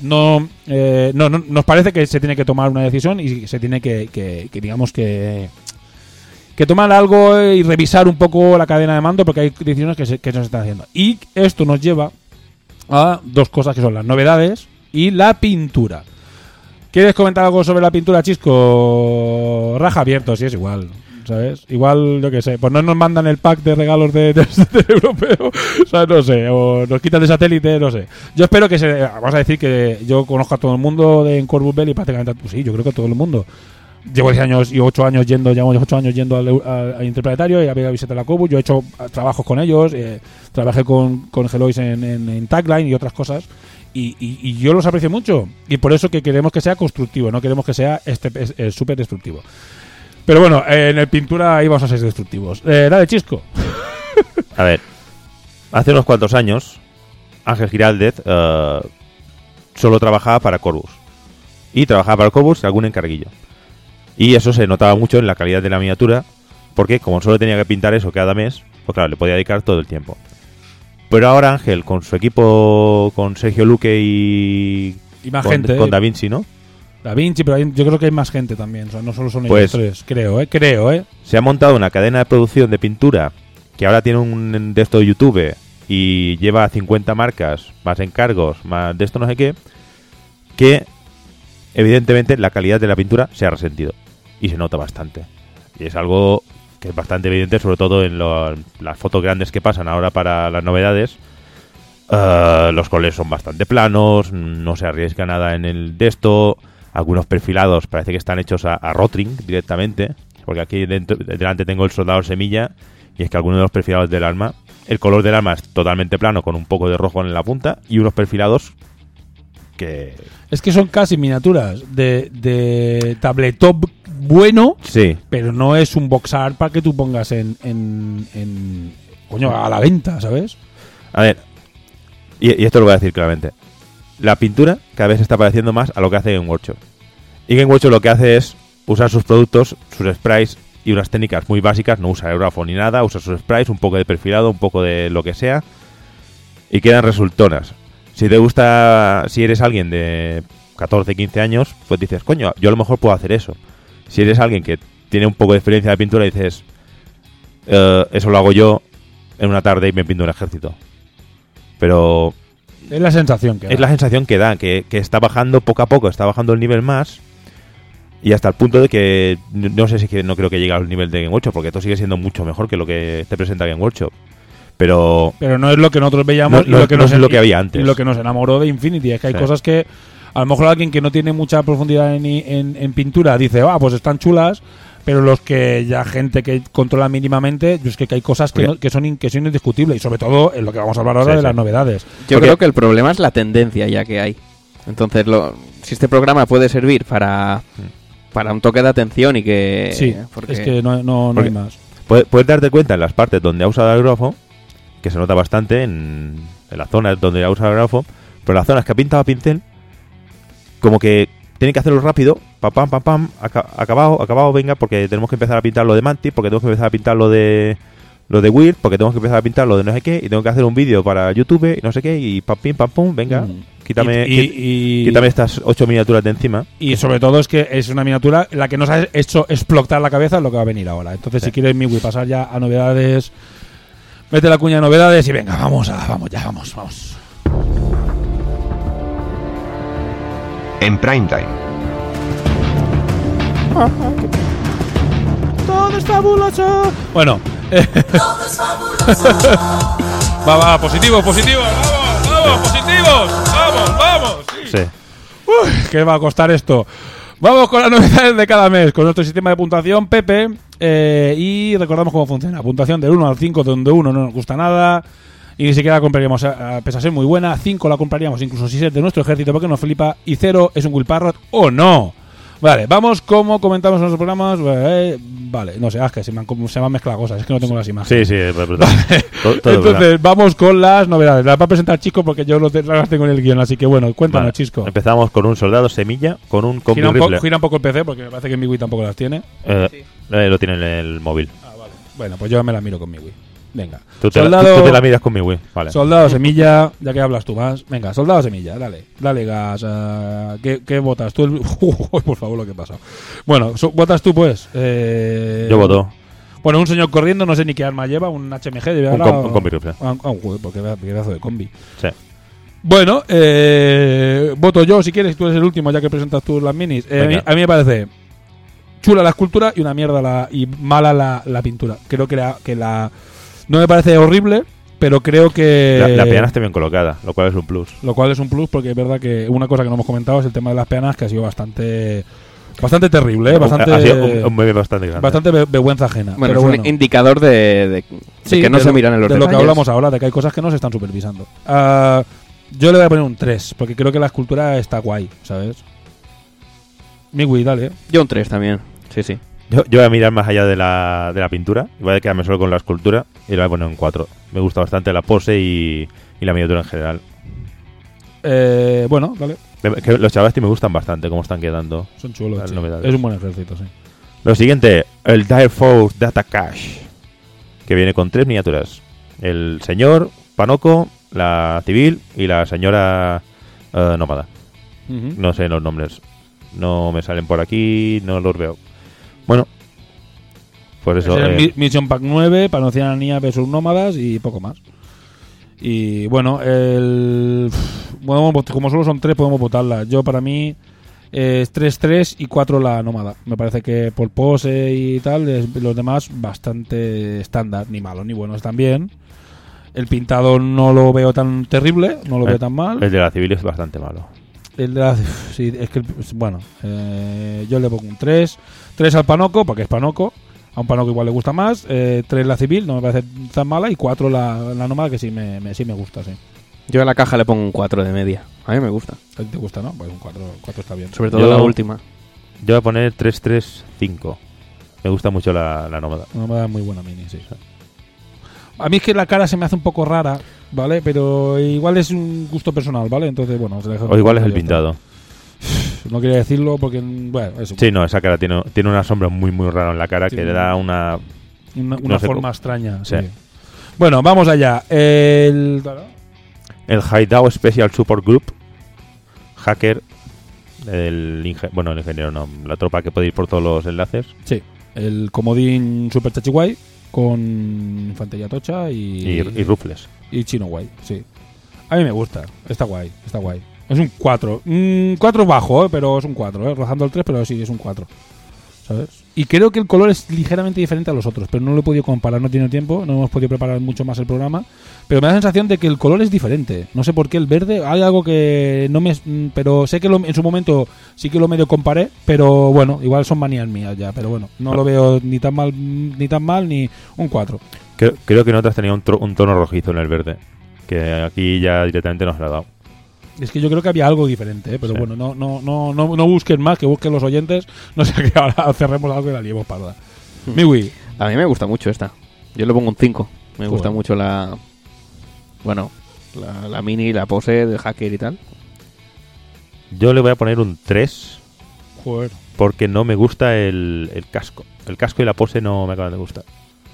Speaker 3: nos parece que se tiene que tomar una decisión y se tiene que digamos que tomar algo y revisar un poco la cadena de mando porque hay decisiones que se están haciendo. Y esto nos lleva a dos cosas que son las novedades y la pintura. ¿Quieres comentar algo sobre la pintura, Chisco? Raja abierto, si es igual. ¿Sabes? Igual, yo qué sé, pues no nos mandan el pack de regalos del europeo, ¿sabes? No sé, o nos quitan de satélite, no sé. Yo espero que vamos a decir que yo conozco a todo el mundo en Corvus Belli prácticamente, pues sí, yo creo que a todo el mundo. Llevo 10 años y 8 años yendo al Interplanetario y había visitado la Cobus. Yo he hecho trabajos con ellos, trabajé con Gelois en Tagline y otras cosas. Y yo los aprecio mucho. Y por eso que queremos que sea constructivo, no queremos que sea súper destructivo. Pero bueno, en el pintura ahí vamos a ser destructivos. Dale, Chisco.
Speaker 4: A ver, hace unos cuantos años, Ángel Giraldez solo trabajaba para Corvus. Y trabajaba para Corvus y algún encarguillo. Y eso se notaba mucho en la calidad de la miniatura, porque como solo tenía que pintar eso cada mes, pues claro, le podía dedicar todo el tiempo. Pero ahora Ángel, con su equipo, con Sergio Luque y
Speaker 3: más gente,
Speaker 4: con Da Vinci, ¿no?
Speaker 3: Da Vinci, pero yo creo que hay más gente también, o sea, no solo son ellos
Speaker 4: Pues,
Speaker 3: tres, creo.
Speaker 4: Se ha montado una cadena de producción de pintura que ahora tiene un de esto de YouTube y lleva 50 marcas, más encargos, más de esto no sé qué, que evidentemente la calidad de la pintura se ha resentido y se nota bastante. Y es algo que es bastante evidente, sobre todo en las fotos grandes que pasan ahora para las novedades. Los colores son bastante planos, no se arriesga nada en el de esto. Algunos perfilados parece que están hechos a Rotring directamente, porque aquí delante tengo el soldado semilla y es que algunos de los perfilados del arma, el color del arma es totalmente plano con un poco de rojo en la punta y unos perfilados que...
Speaker 3: Es que son casi miniaturas de tabletop bueno,
Speaker 4: Sí,
Speaker 3: pero no es un box art para que tú pongas coño, a la venta, ¿sabes?
Speaker 4: a ver, y esto lo voy a decir claramente. La pintura cada vez se está pareciendo más a lo que hace Game Workshop. Y Game Workshop lo que hace es usar sus productos, sus sprites y unas técnicas muy básicas. No usa aerógrafo ni nada, usa sus sprites, un poco de perfilado, un poco de lo que sea. y quedan resultonas. Si te gusta, si eres alguien de 14, 15 años, pues dices, coño, yo a lo mejor puedo hacer eso. Si eres alguien que tiene un poco de experiencia de pintura, dices, eso lo hago yo en una tarde y me pinto un ejército. Pero
Speaker 3: es la sensación que da.
Speaker 4: Es la sensación que da, que está bajando poco a poco, está bajando el nivel más, y hasta el punto de que no sé si no creo que llegue al nivel de Game Workshop, porque esto sigue siendo mucho mejor que lo que te presenta Game Workshop. Pero
Speaker 3: no es lo que nosotros veíamos
Speaker 4: no,
Speaker 3: y lo que
Speaker 4: no es lo que había antes.
Speaker 3: Y lo que nos enamoró de Infinity. Es que hay cosas que a lo mejor alguien que no tiene mucha profundidad en pintura dice, pues están chulas, pero los que ya gente que controla mínimamente, es que hay cosas que son indiscutibles, y sobre todo en lo que vamos a hablar ahora de las novedades.
Speaker 5: Yo creo que el problema es la tendencia ya que hay. Entonces, si este programa puede servir para un toque de atención y que...
Speaker 3: Sí, porque es que no hay más.
Speaker 4: Puedes darte cuenta en las partes donde ha usado el grafo, que se nota bastante en las zonas donde ha usado el grafo, pero las zonas que ha pintado a pincel, como que tienen que hacerlo rápido, pam, acabado, venga, porque tenemos que empezar a pintar lo de Mantis, porque tenemos que empezar a pintar lo de Weird, porque tenemos que empezar a pintar lo de no sé qué, y tengo que hacer un vídeo para YouTube y no sé qué, y pam, pum, venga, quítame estas 8 miniaturas de encima.
Speaker 3: Y sobre todo es que es una miniatura la que nos ha hecho explotar la cabeza lo que va a venir ahora. Entonces, si quieres, Miwi, pasar ya a novedades, mete la cuña de novedades y venga, vamos.
Speaker 2: En Primetime.
Speaker 3: Todo es fabuloso. Bueno. va, positivos, vamos, positivos, vamos. Sí. Uy, ¿qué va a costar esto? Vamos con las novedades de cada mes, con nuestro sistema de puntuación, Pepe, y recordamos cómo funciona. Puntuación del 1 al 5, donde 1 no nos gusta nada, y ni siquiera la compraríamos, pese a ser muy buena. 5 la compraríamos incluso si es de nuestro ejército porque nos flipa, y 0 es un Will Parrot o no. Vale, vamos como comentamos en nuestros programas. Vale, no sé, es que se me han mezclado cosas, es que no tengo las imágenes.
Speaker 4: Sí,
Speaker 3: vale. Entonces, vamos con las novedades. Las va a presentar Chisco porque yo las tengo en el guión, así que bueno, cuéntanos, Chisco.
Speaker 4: Empezamos con un soldado semilla, con un combi rifle.
Speaker 3: Gira un poco el PC porque me parece que mi Wii tampoco las tiene.
Speaker 4: Lo tiene en el móvil.
Speaker 3: Vale. Bueno, pues yo me la miro con mi Wii. Venga.
Speaker 4: Tú te la miras con mi Wii. Vale.
Speaker 3: Soldado semilla, ya que hablas tú más. Venga, soldado semilla, dale gas. ¿Qué votas tú? Por favor, lo que pasa. Bueno, ¿votas tú pues?
Speaker 4: Yo voto.
Speaker 3: Bueno, un señor corriendo, no sé ni qué arma lleva, un HMG.
Speaker 4: Un combi rifle.
Speaker 3: Joder, porque pedazo de combi.
Speaker 4: Sí.
Speaker 3: Bueno, voto yo si quieres, tú eres el último ya que presentas tú las minis. A mí me parece chula la escultura y una mierda y mala la pintura. Creo que la no me parece horrible, pero creo que
Speaker 4: la peana está bien colocada, lo cual es un plus.
Speaker 3: Lo cual es un plus porque es verdad que una cosa que no hemos comentado es el tema de las peanas, que ha sido bastante terrible, bastante
Speaker 4: grande.
Speaker 3: Bastante vergüenza ajena.
Speaker 5: Bueno, pero es un indicador de que no se miran en los detalles.
Speaker 3: De lo que hablamos ahora, de que hay cosas que no se están supervisando. Yo le voy a poner un 3, porque creo que la escultura está guay, ¿sabes? Miwi, dale.
Speaker 5: Yo un 3 también, sí.
Speaker 4: Yo voy a mirar más allá de la pintura, y voy a quedarme solo con la escultura, y le voy a poner un 4. Me gusta bastante la pose y la miniatura en general.
Speaker 3: Bueno, dale.
Speaker 4: Que los chavales me gustan bastante cómo están quedando.
Speaker 3: Son chulos,
Speaker 4: las
Speaker 3: sí.
Speaker 4: novedades.
Speaker 3: Es un buen ejército, sí.
Speaker 4: Lo siguiente, el Dire Force Data Cache, que viene con 3 miniaturas. El señor Panoco, la civil y la señora nómada. No sé los nombres. No me salen por aquí, no los veo. Bueno, pues eso.
Speaker 3: Mission Pack 9, Panocea vs Nómadas y poco más. Y bueno, como solo son 3 podemos votarla. Yo para mí es 3 y 4 la nómada. Me parece que por pose y tal, los demás bastante estándar. Ni malos ni buenos también. El pintado no lo veo tan terrible, no lo veo tan mal.
Speaker 4: El de la civil es bastante malo.
Speaker 3: Sí, es que, bueno, yo le pongo un 3. 3 al Panoco, porque es Panoco. A un Panoco igual le gusta más. 3 la civil, no me parece tan mala. Y 4 la nómada, que sí me gusta, sí.
Speaker 5: Yo a la caja le pongo un 4 de media. A mí me gusta.
Speaker 3: ¿A ti te gusta, no? Pues un 4 está bien.
Speaker 5: Sobre todo la última.
Speaker 4: Yo voy a poner 3-3-5. Me gusta mucho la nómada.
Speaker 3: La nómada es muy buena mini, sí. A mí es que la cara se me hace un poco rara, ¿vale? Pero igual es un gusto personal, ¿vale? Entonces, bueno, se deja.
Speaker 4: O igual es el pintado.
Speaker 3: No quería decirlo porque, bueno, eso.
Speaker 4: Sí, no, esa cara tiene una sombra muy, muy rara en la cara, sí, que le da una
Speaker 3: forma extraña. Sí. Bueno, vamos allá.
Speaker 4: El Hideout Special Support Group. Hacker. El ingeniero no. La tropa que puede ir por todos los enlaces.
Speaker 3: Sí. El comodín Super Chachiguay con infantería tocha
Speaker 4: y rufles.
Speaker 3: Y chino guay, sí. A mí me gusta. Está guay, está guay. Es un 4. 4 bajo, pero es un 4, rozando el 3, pero sí, es un 4. ¿Sabes? Y creo que el color es ligeramente diferente a los otros, pero no lo he podido comparar, no tiene tiempo, no hemos podido preparar mucho más el programa, pero me da la sensación de que el color es diferente. No sé por qué el verde, hay algo que no me... Pero sé que en su momento sí que lo medio comparé, pero bueno, igual son manías mías ya, pero bueno, no lo veo ni tan mal ni un 4.
Speaker 4: Creo que en otras tenía un tono rojizo en el verde, que aquí ya directamente nos lo ha dado.
Speaker 3: Es que yo creo que había algo diferente, pero sí. Bueno, no busquen más, que busquen los oyentes. No sé, que ahora cerremos algo y la liemos parda. Miwi.
Speaker 5: A mí me gusta mucho esta. Yo le pongo un 5. Me gusta mucho la mini, la pose del hacker y tal.
Speaker 4: Yo le voy a poner un 3.
Speaker 3: Joder.
Speaker 4: Porque no me gusta el casco. El casco y la pose no me acaban de gustar.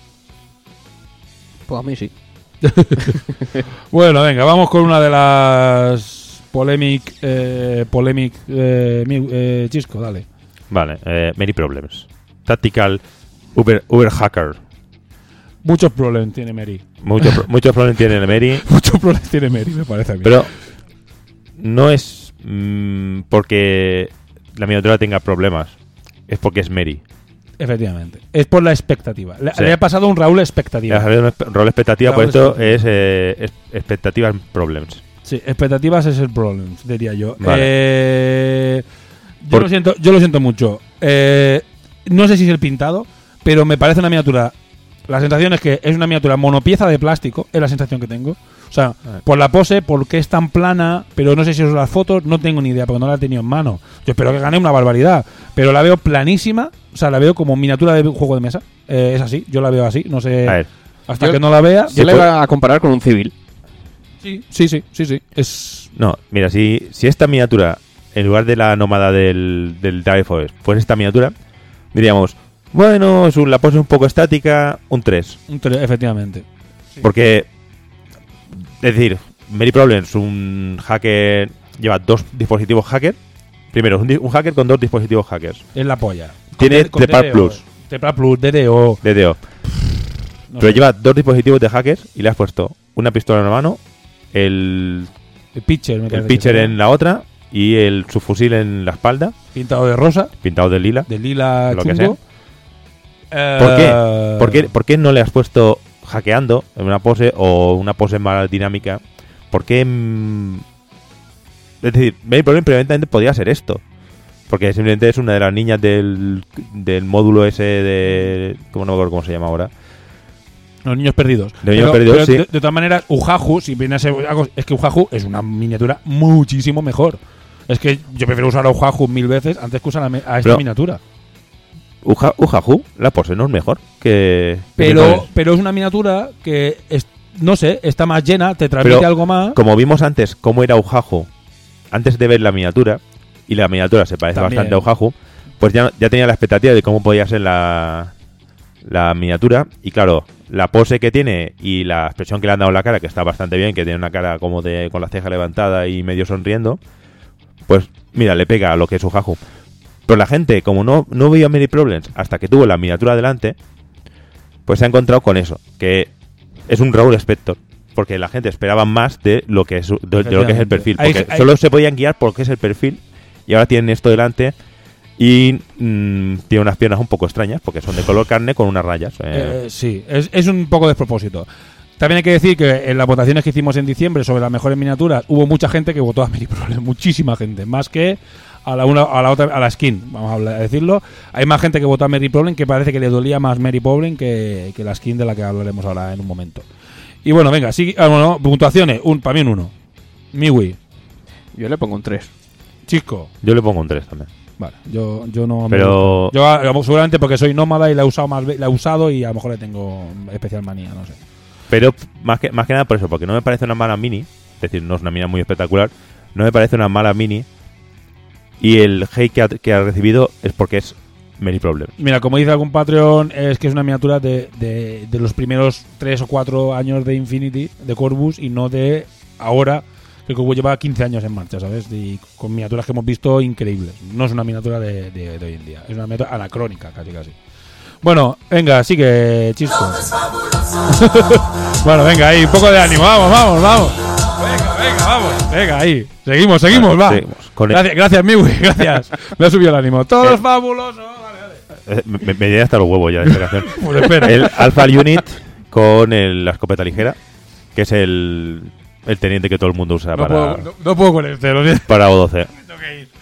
Speaker 5: Pues a mí sí.
Speaker 3: Bueno, venga, vamos con una de las Chisco, dale.
Speaker 4: Vale, Many Problems. Tactical Uber Hacker.
Speaker 3: Muchos problemas tiene Mary.
Speaker 4: Muchos problemas tiene Mary.
Speaker 3: Muchos problemas tiene Mary, me parece a mí.
Speaker 4: Pero no es porque la miniatura tenga problemas. Es porque es Mary.
Speaker 3: Efectivamente. Es por la expectativa. Sí. Le ha pasado un Raúl expectativa.
Speaker 4: Le ha pasado un Raúl expectativa, por esto es expectativas problems.
Speaker 3: Sí, expectativas es el problem, diría yo.
Speaker 4: Vale.
Speaker 3: Yo lo siento mucho. No sé si es el pintado, pero me parece una miniatura. La sensación es que es una miniatura monopieza de plástico, es la sensación que tengo. O sea, por la pose, porque es tan plana, pero no sé si son las fotos, no tengo ni idea, porque no la he tenido en mano. Yo espero que gane una barbaridad, pero la veo planísima, o sea, la veo como miniatura de juego de mesa. Es así, yo la veo así, no sé.
Speaker 4: A ver,
Speaker 3: hasta que no la vea.
Speaker 5: Yo la iba a comparar con un civil.
Speaker 3: Sí.
Speaker 4: No, mira, si esta miniatura, en lugar de la nómada del Dire Forest, fuese esta miniatura, diríamos, bueno, la pose es un poco estática, un 3.
Speaker 3: Un 3, efectivamente.
Speaker 4: Sí. Porque, es decir, Many Problems, un hacker, lleva 2 dispositivos hacker. Primero, un hacker con 2 dispositivos hackers.
Speaker 3: Es la polla.
Speaker 4: Tiene Trepar Plus.
Speaker 3: Trepar Plus, DDO.
Speaker 4: Pero sé. Lleva 2 dispositivos de hackers y le has puesto una pistola en una mano, el pitcher en la otra y el subfusil en la espalda.
Speaker 3: Pintado de rosa.
Speaker 4: Pintado de lila.
Speaker 3: De lila
Speaker 4: lo
Speaker 3: chungo.
Speaker 4: ¿Por qué no le has puesto hackeando en una pose o una pose más dinámica? ¿Por qué? Es decir, el problema previamente podría ser esto. Porque simplemente es una de las niñas del módulo ese de... No me acuerdo cómo se llama ahora.
Speaker 3: Los niños perdidos.
Speaker 4: Pero sí.
Speaker 3: De todas maneras, Ujahu, si viene a ser algo, es que Ujahu es una miniatura muchísimo mejor. Es que yo prefiero usar a Ujahu 1000 veces antes que usar a esta miniatura.
Speaker 4: Ujahu, la pose no es mejor que...
Speaker 3: Pero es una miniatura que, no sé, está más llena, te transmite algo más.
Speaker 4: Como vimos antes cómo era Ujahu, antes de ver la miniatura, y la miniatura se parece bastante a Ujahu, pues ya tenía la expectativa de cómo podía ser la miniatura. Y claro, la pose que tiene y la expresión que le han dado en la cara, que está bastante bien, que tiene una cara como con la ceja levantada y medio sonriendo, pues mira, le pega a lo que es Ujahu. Pero la gente, como no veía Many Problems hasta que tuvo la miniatura delante, pues se ha encontrado con eso, que es un Raúl Spector, porque la gente esperaba más de lo que es el perfil, porque solo se podían guiar por qué es el perfil, y ahora tienen esto delante y tiene unas piernas un poco extrañas, porque son de color carne con unas rayas.
Speaker 3: Sí, es un poco despropósito. También hay que decir que en las votaciones que hicimos en diciembre sobre las mejores miniaturas, hubo mucha gente que votó a Many Problems, muchísima gente, más que a la otra, a la skin, vamos a decirlo. Hay más gente que votó a Many Problems, que parece que le dolía más Many Problems que la skin de la que hablaremos ahora en un momento. Y bueno, venga, puntuaciones, para mí un 1. Miwi.
Speaker 5: Yo le pongo un 3.
Speaker 3: Chisco.
Speaker 4: Yo le pongo un 3 también.
Speaker 3: Vale, yo no.
Speaker 4: Pero
Speaker 3: yo seguramente porque soy nómada y la he usado y a lo mejor le tengo especial manía, no sé.
Speaker 4: Pero más que nada por eso, porque no me parece una mala mini, es decir, no es una mini muy espectacular, no me parece una mala mini, y el hate que ha recibido es porque es Many Problems.
Speaker 3: Mira, como dice algún Patreon, es que es una miniatura de los primeros 3 o 4 años de Infinity, de Corvus, y no de ahora que Corvus lleva 15 años en marcha, ¿sabes? Y con miniaturas que hemos visto increíbles. No es una miniatura de hoy en día, es una miniatura anacrónica, casi. Bueno, venga, sigue, Chisco. Bueno, venga, ahí, un poco de ánimo, vamos. Venga, vamos. Venga, ahí. Seguimos, va.
Speaker 4: Seguimos.
Speaker 3: Gracias, Miwi, gracias. Me ha subido el ánimo. Todo es fabuloso. Vale.
Speaker 4: Me llena hasta los huevos ya de esta canción.
Speaker 3: Pues espera.
Speaker 4: El Alpha Unit con la escopeta ligera, que es el teniente que todo el mundo usa
Speaker 3: No puedo con este, lo siento.
Speaker 4: para O12.
Speaker 3: Me tengo que ir.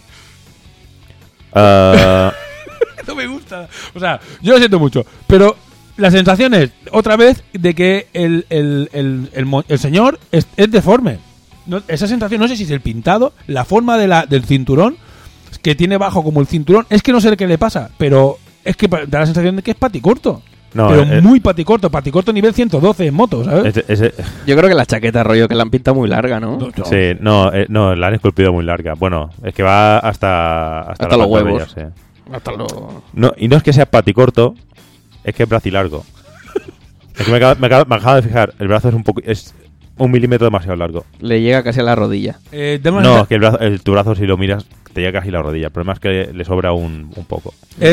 Speaker 3: No me gusta. O sea, yo lo siento mucho. Pero la sensación es, otra vez, de que el señor es deforme. No, esa sensación, no sé si es el pintado, la forma del cinturón, que tiene bajo como el cinturón. Es que no sé qué le pasa, pero es que da la sensación de que es paticorto.
Speaker 4: No,
Speaker 3: pero muy paticorto nivel 112 en moto, ¿sabes?
Speaker 5: Yo creo que la chaqueta rollo que la han pintado muy larga, ¿no?
Speaker 4: Sí, no, la han esculpido muy larga. Bueno, es que va hasta
Speaker 5: los huevos.
Speaker 4: Sí.
Speaker 5: Hasta lo...
Speaker 4: No, y no es que sea paticorto, es que es bracilargo. Es que me acabo de fijar, el brazo es un milímetro demasiado largo.
Speaker 5: Le llega casi a la rodilla.
Speaker 4: No, es que tu brazo, si lo miras, te llega casi a la rodilla. El problema es que le sobra un poco.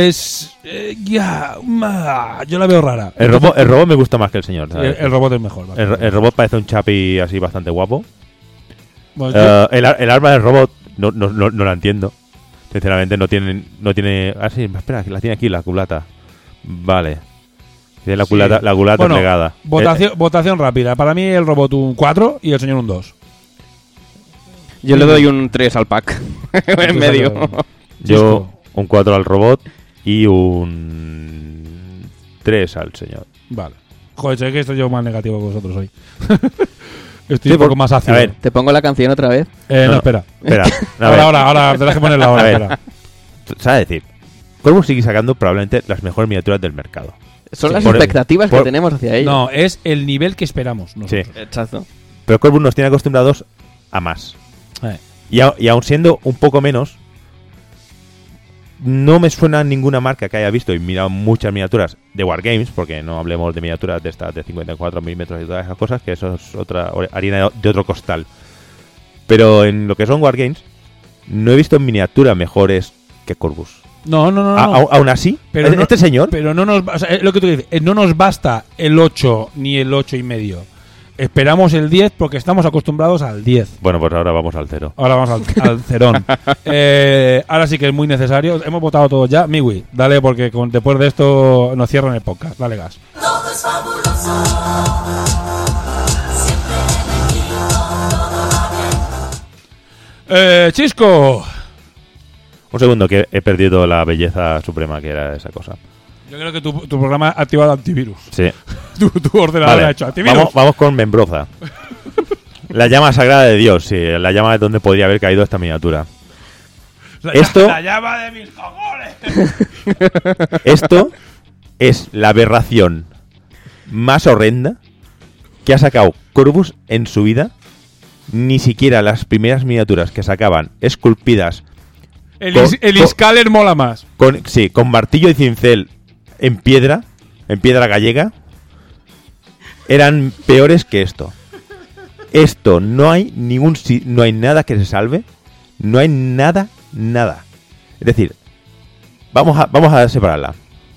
Speaker 3: Yo la veo rara.
Speaker 4: El robot me gusta más que el señor. ¿sabes?
Speaker 3: El robot es mejor.
Speaker 4: El robot parece un chapi así bastante guapo.
Speaker 3: Bueno,
Speaker 4: el arma del robot no la entiendo. Sinceramente no tiene... Ah, sí, espera, que la tiene aquí, la culata. Vale. Tiene la culata plegada.
Speaker 3: Votación rápida. Para mí el robot un 4 y el señor un 2.
Speaker 5: Yo le doy un 3 al pack. En medio.
Speaker 4: Yo un 4 al robot y un 3 al señor.
Speaker 3: Vale. Joder, sé que estoy yo más negativo que vosotros hoy. Estoy un poco más ácido.
Speaker 4: A ver,
Speaker 5: ¿te pongo la canción otra vez?
Speaker 3: No, espera. Ahora, tendrás que ponerla ahora. Espera.
Speaker 4: ¿Sabes decir? Corvus sigue sacando probablemente las mejores miniaturas del mercado.
Speaker 5: Son las expectativas que tenemos hacia ellos.
Speaker 3: No, es el nivel que esperamos nosotros.
Speaker 4: Sí.
Speaker 5: Exacto.
Speaker 4: Pero Corvus nos tiene acostumbrados a más. Y aun siendo un poco menos, no me suena ninguna marca que haya visto y mirado muchas miniaturas de Wargames, porque no hablemos de miniaturas de estas de 54 milímetros y todas esas cosas, que eso es otra harina de otro costal. Pero en lo que son Wargames, no he visto miniaturas mejores que Corvus.
Speaker 3: No.
Speaker 4: Aún así,
Speaker 3: pero
Speaker 4: este señor...
Speaker 3: Pero no nos... O sea, lo que tú dices, no nos basta el 8 ni el 8,5. Esperamos el 10 porque estamos acostumbrados al 10.
Speaker 4: Bueno, pues ahora vamos al 0.
Speaker 3: Ahora vamos al cerón. Ahora sí que es muy necesario. Hemos votado todos ya. Miwi, dale porque después de esto nos cierran el podcast. Dale gas.
Speaker 8: Todo es fabuloso. Siempre bienvenido, todo va bien.
Speaker 3: Chisco.
Speaker 4: Un segundo, que he perdido la belleza suprema que era esa cosa.
Speaker 3: Yo creo que tu programa ha activado antivirus.
Speaker 4: Sí.
Speaker 3: Tu ordenador ha hecho antivirus.
Speaker 4: Vamos con Membroza. La llama sagrada de Dios, sí. La llama de donde podría haber caído esta miniatura.
Speaker 3: La llama de mis cojones.
Speaker 4: Esto es la aberración más horrenda que ha sacado Corvus en su vida. Ni siquiera las primeras miniaturas que sacaban esculpidas.
Speaker 3: El Iskaler mola más.
Speaker 4: Con martillo y cincel en piedra gallega, eran peores que esto. Esto no hay no hay nada que se salve, no hay nada. Es decir, vamos a separarla.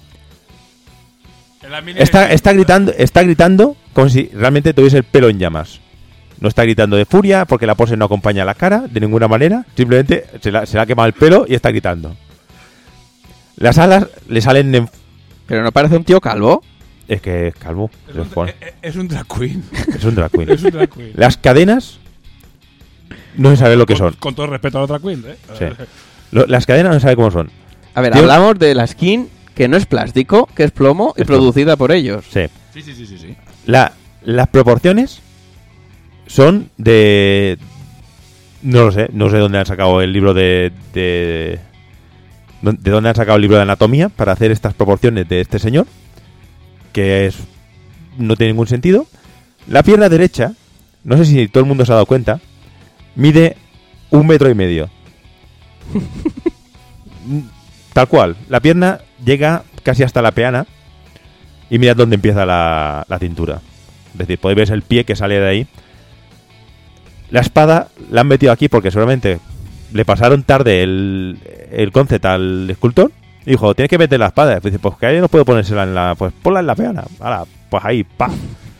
Speaker 4: Está gritando como si realmente tuviese el pelo en llamas. No está gritando de furia porque la pose no acompaña la cara de ninguna manera. Simplemente se le ha quemado el pelo y está gritando. Las alas le salen en...
Speaker 5: ¿Pero no parece un tío calvo?
Speaker 4: Es que es calvo.
Speaker 3: Es un drag queen.
Speaker 4: Es un drag queen.
Speaker 3: Es un drag queen.
Speaker 4: Las cadenas no se sabe lo que son.
Speaker 3: Con todo respeto a los drag queens,
Speaker 4: Sí. Las cadenas no se sabe cómo son.
Speaker 5: A ver, hablamos de la skin que no es plástico, que es plomo y producida por ellos.
Speaker 4: Sí.
Speaker 3: Sí.
Speaker 4: Las proporciones son de... No lo sé. No sé dónde han sacado el libro de dónde han sacado el libro de anatomía para hacer estas proporciones de este señor. Que no tiene ningún sentido. La pierna derecha, no sé si todo el mundo se ha dado cuenta, mide 1,5 metros. Tal cual. La pierna llega casi hasta la peana. Y mirad dónde empieza la cintura. Es decir, podéis ver el pie que sale de ahí. La espada la han metido aquí porque seguramente le pasaron tarde el concept al escultor y dijo, tienes que meter la espada. Y dice, pues que ahí no puedo ponérsela en la... Pues ponla en la peana. Ahora, pues ahí, pa.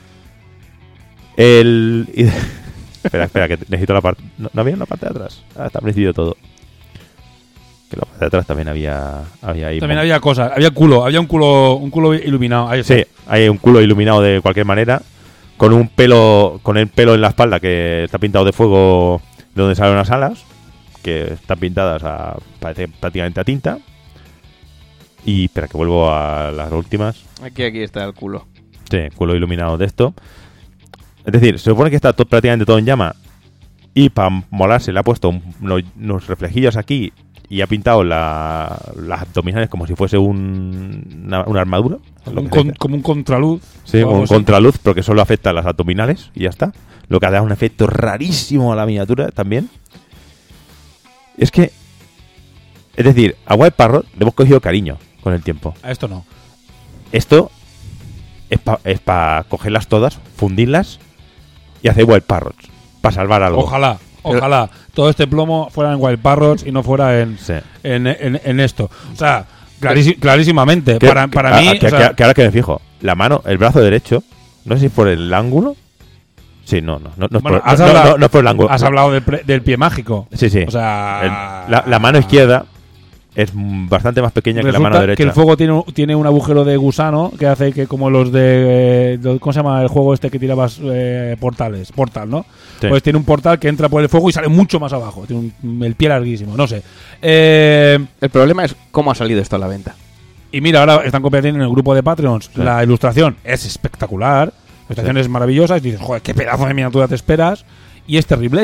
Speaker 4: Espera, que necesito la parte... ¿No había una parte de atrás? Está preciso todo. Que la parte de atrás también había ahí.
Speaker 3: También había cosas, había un culo iluminado. Ahí está.
Speaker 4: Sí, hay un culo iluminado de cualquier manera. Con el pelo en la espalda que está pintado de fuego de donde salen las alas. Que están pintadas parece prácticamente a tinta. Y espera que vuelvo a las últimas.
Speaker 5: Aquí está el culo.
Speaker 4: Sí, culo iluminado de esto. Es decir, se supone que está prácticamente todo en llama. Y para molarse le ha puesto unos reflejillos aquí. Y ha pintado las abdominales como si fuese una armadura.
Speaker 3: Como un contraluz.
Speaker 4: Sí, como un contraluz, porque solo afecta a las abdominales y ya está. Lo que ha dado un efecto rarísimo a la miniatura también. Es decir, a Wild Parrot le hemos cogido cariño con el tiempo.
Speaker 3: A esto no.
Speaker 4: Esto es para cogerlas todas, fundirlas y hacer Wild Parrots. Para salvar algo.
Speaker 3: Ojalá todo este plomo fuera en Wild Parrots y no fuera en esto. O sea, clarísimamente. Para mí...
Speaker 4: Que ahora que me fijo, la mano, el brazo derecho, no sé si por el ángulo... Sí, no es por el ángulo.
Speaker 3: Has hablado del pie mágico.
Speaker 4: Sí.
Speaker 3: O sea...
Speaker 4: La mano izquierda es bastante más pequeña que la mano derecha.
Speaker 3: Que el fuego tiene un agujero de gusano que hace que, como los de ¿cómo se llama el juego este que tirabas Portal, ¿no? Sí. Pues tiene un portal que entra por el fuego y sale mucho más abajo. Tiene el pie larguísimo, no sé.
Speaker 5: El problema es cómo ha salido esto a la venta.
Speaker 3: Y mira, ahora están compitiendo en el grupo de Patreons. Sí. La ilustración es espectacular. La ilustración es maravillosa. Y dices, joder, qué pedazo de miniatura te esperas. Y es terrible.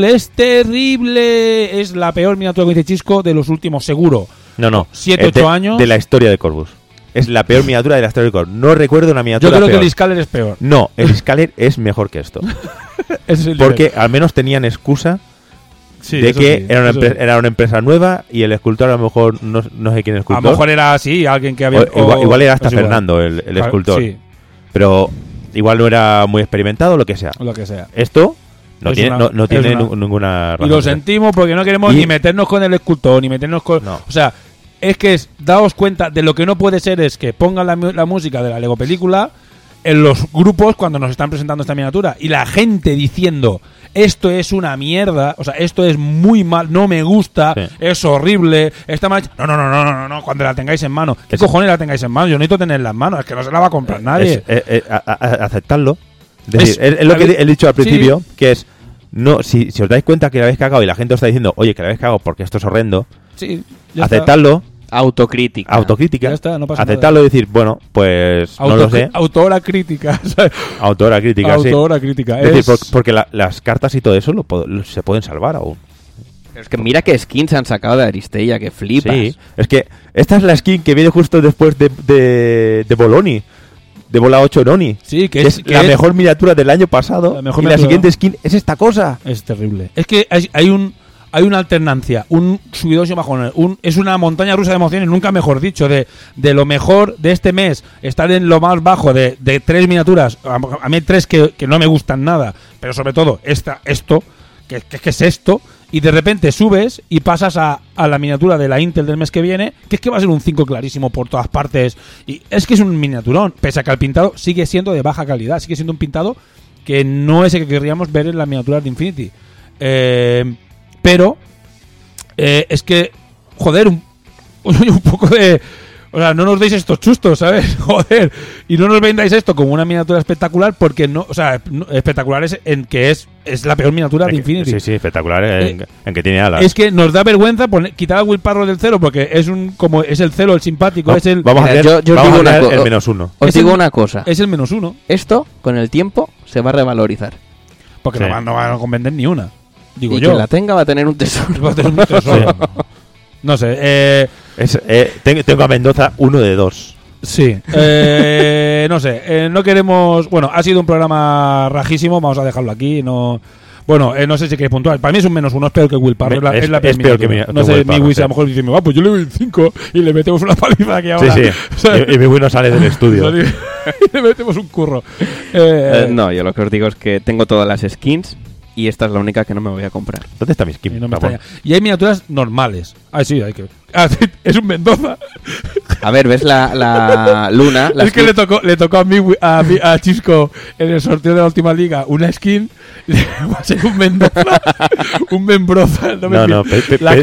Speaker 3: Es la peor miniatura que dice Chisco de los últimos, seguro.
Speaker 4: No.
Speaker 3: 7-8 años.
Speaker 4: De la historia de Corvus. Es la peor miniatura de la historia de Corvus. No recuerdo una miniatura peor.
Speaker 3: Yo creo que el Scaler es peor.
Speaker 4: No, el Scaler es mejor que esto. Porque al menos tenían excusa de que era una empresa nueva y el escultor a lo mejor no sé quién es el escultor.
Speaker 3: A lo mejor era así, alguien que había...
Speaker 4: Igual era hasta Fernando el escultor. Sí. Pero igual no era muy experimentado, lo que sea. Esto... No tiene ninguna razón.
Speaker 3: Y lo sentimos porque no queremos ni meternos con el escultor, ni meternos con... No. O sea, es que daos cuenta de lo que no puede ser es que pongan la música de la Lego película en los grupos cuando nos están presentando esta miniatura. Y la gente diciendo, esto es una mierda, o sea, esto es muy mal, no me gusta, es horrible, está mal... No, cuando la tengáis en mano. ¿Qué cojones la tengáis en mano? Yo necesito tenerla en mano, es que no se la va a comprar nadie.
Speaker 4: Aceptarlo. Es lo que he dicho al principio, que es, no, si os dais cuenta que la habéis cagado y la gente os está diciendo, oye, que la habéis cagado porque esto es horrendo, aceptarlo.
Speaker 5: Autocrítica.
Speaker 3: Ya está, no pasa
Speaker 4: aceptarlo y decir, bueno, pues no lo sé.
Speaker 3: Autora crítica.
Speaker 4: Autora crítica. Es decir, porque las cartas y todo eso se pueden salvar aún.
Speaker 5: Pero es que mira qué skins han sacado de Aristella, que flipas. Sí,
Speaker 4: es que esta es la skin que viene justo después de Boloni. De Bola 8 Noni.
Speaker 3: Sí, que
Speaker 4: es la mejor miniatura del año pasado. La siguiente skin es esta cosa.
Speaker 3: Es terrible. Es que hay una alternancia, un subidón y un bajón. Es una montaña rusa de emociones, nunca mejor dicho. De lo mejor de este mes, estar en lo más bajo de 3 miniaturas. A mí hay 3 que no me gustan nada. Pero sobre todo, esto, que es esto. Y de repente subes y pasas a la miniatura de la Intel del mes que viene, que es que va a ser un 5 clarísimo por todas partes. Y es que es un miniaturón, pese a que el pintado sigue siendo de baja calidad. Sigue siendo un pintado que no es el que querríamos ver en las miniaturas de Infinity. Pero es que, joder, un poco de... O sea, no nos deis estos chustos, ¿sabes? Joder. Y no nos vendáis esto como una miniatura espectacular porque no... O sea, espectacular es en que es la peor miniatura de Infinity.
Speaker 4: Sí, espectacular en que tiene alas.
Speaker 3: Es que nos da vergüenza quitar a Will Parrot del celo porque es el celo, el simpático, es el...
Speaker 4: Vamos a ver el -1.
Speaker 5: Os digo una cosa.
Speaker 3: Es el -1.
Speaker 5: Esto, con el tiempo, se va a revalorizar.
Speaker 3: Porque no van a convender ni una. Digo
Speaker 5: y
Speaker 3: yo.
Speaker 5: Quien la tenga va a tener un tesoro.
Speaker 3: Va a tener un tesoro. No sé,
Speaker 4: tengo a Mendoza 1 de 2.
Speaker 3: Sí, no sé, no queremos... Bueno, ha sido un programa rajísimo, vamos a dejarlo aquí, no... Bueno, no sé si queréis puntuar. Para mí es un -1, es peor que Will Parrot. Es peor que no sé, mi Wii a lo mejor dice, pues yo le doy un 5 y le metemos una paliza aquí ahora.
Speaker 4: Sí. Y mi Wii no sale del estudio.
Speaker 3: Y le metemos un curro.
Speaker 5: No, yo lo que os digo es que tengo todas las skins y esta es la única que no me voy a comprar.
Speaker 4: ¿Dónde está mi skin?
Speaker 3: Y, no me
Speaker 4: Ramón?
Speaker 3: extraña. Y hay miniaturas normales. Ah, sí, hay que ver. Ah, sí, es un Mendoza.
Speaker 5: A ver, ¿ves la Luna? La
Speaker 3: Es que
Speaker 5: skin-
Speaker 3: le tocó a Chisco en el sorteo de la última liga una skin. Va a ser un Mendoza. Un Membroza. No, me
Speaker 4: No,
Speaker 3: entiendo. La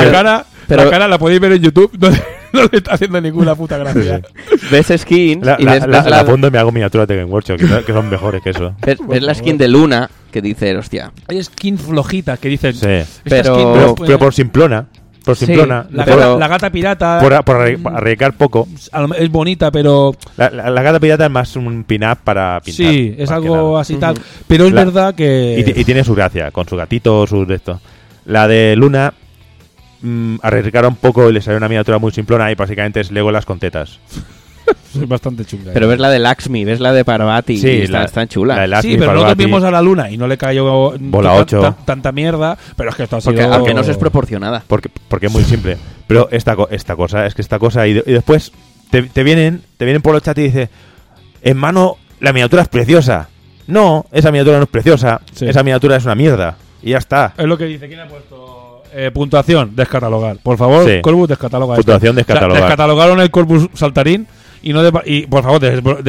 Speaker 3: cara la podéis ver en YouTube. No le está haciendo ninguna puta gracia.
Speaker 5: ¿Ves skins?
Speaker 4: La,
Speaker 5: y ves
Speaker 4: la apunto y me hago miniaturas de Game Workshop, que son mejores que eso.
Speaker 5: ves la skin de Luna que dice, hostia.
Speaker 3: Hay skins flojitas que dicen.
Speaker 4: Sí.
Speaker 3: "Esta
Speaker 5: Pero-
Speaker 3: skin no
Speaker 4: Pero,
Speaker 3: puede-
Speaker 4: pero por simplona. Por
Speaker 5: Sí,
Speaker 4: simplona.
Speaker 5: pero-
Speaker 3: la gata pirata.
Speaker 4: Por arriesgar poco.
Speaker 3: Es bonita, pero.
Speaker 4: La gata pirata es más un pin-up para pintar.
Speaker 3: Sí, es
Speaker 4: más que
Speaker 3: algo
Speaker 4: nada.
Speaker 3: así tal. Pero es
Speaker 4: La-
Speaker 3: verdad que.
Speaker 4: Y tiene su gracia, con su gatito, su de esto. La de Luna arriesgaron un poco y le salió una miniatura muy simplona y básicamente es Legolas con tetas.
Speaker 3: Es bastante chunga.
Speaker 5: Pero ves la de Lakshmi, ves la de Parvati,
Speaker 4: Sí,
Speaker 5: y están chulas.
Speaker 4: la de Lakshmi,
Speaker 3: Sí, pero nosotros
Speaker 4: Parvati.
Speaker 3: vimos a la luna y no le cayó
Speaker 4: Bola
Speaker 3: ta-
Speaker 4: 8.
Speaker 3: tanta mierda. Pero es que esto ha
Speaker 5: Porque
Speaker 3: sido.
Speaker 5: aunque no es desproporcionada.
Speaker 4: Porque es muy simple. Pero esta cosa y después te vienen por los chats y dice, en mano la miniatura es preciosa. No, esa miniatura no es preciosa.
Speaker 3: Sí.
Speaker 4: Esa miniatura es una mierda. Y ya está.
Speaker 3: Es lo que dice. ¿Quién ha puesto? Puntuación, descatalogar. Por favor,
Speaker 4: Sí.
Speaker 3: Corvus, descataloga.
Speaker 4: Puntuación,
Speaker 3: esto.
Speaker 4: descatalogar.
Speaker 3: Descatalogaron el Corvus saltarín y no y por favor,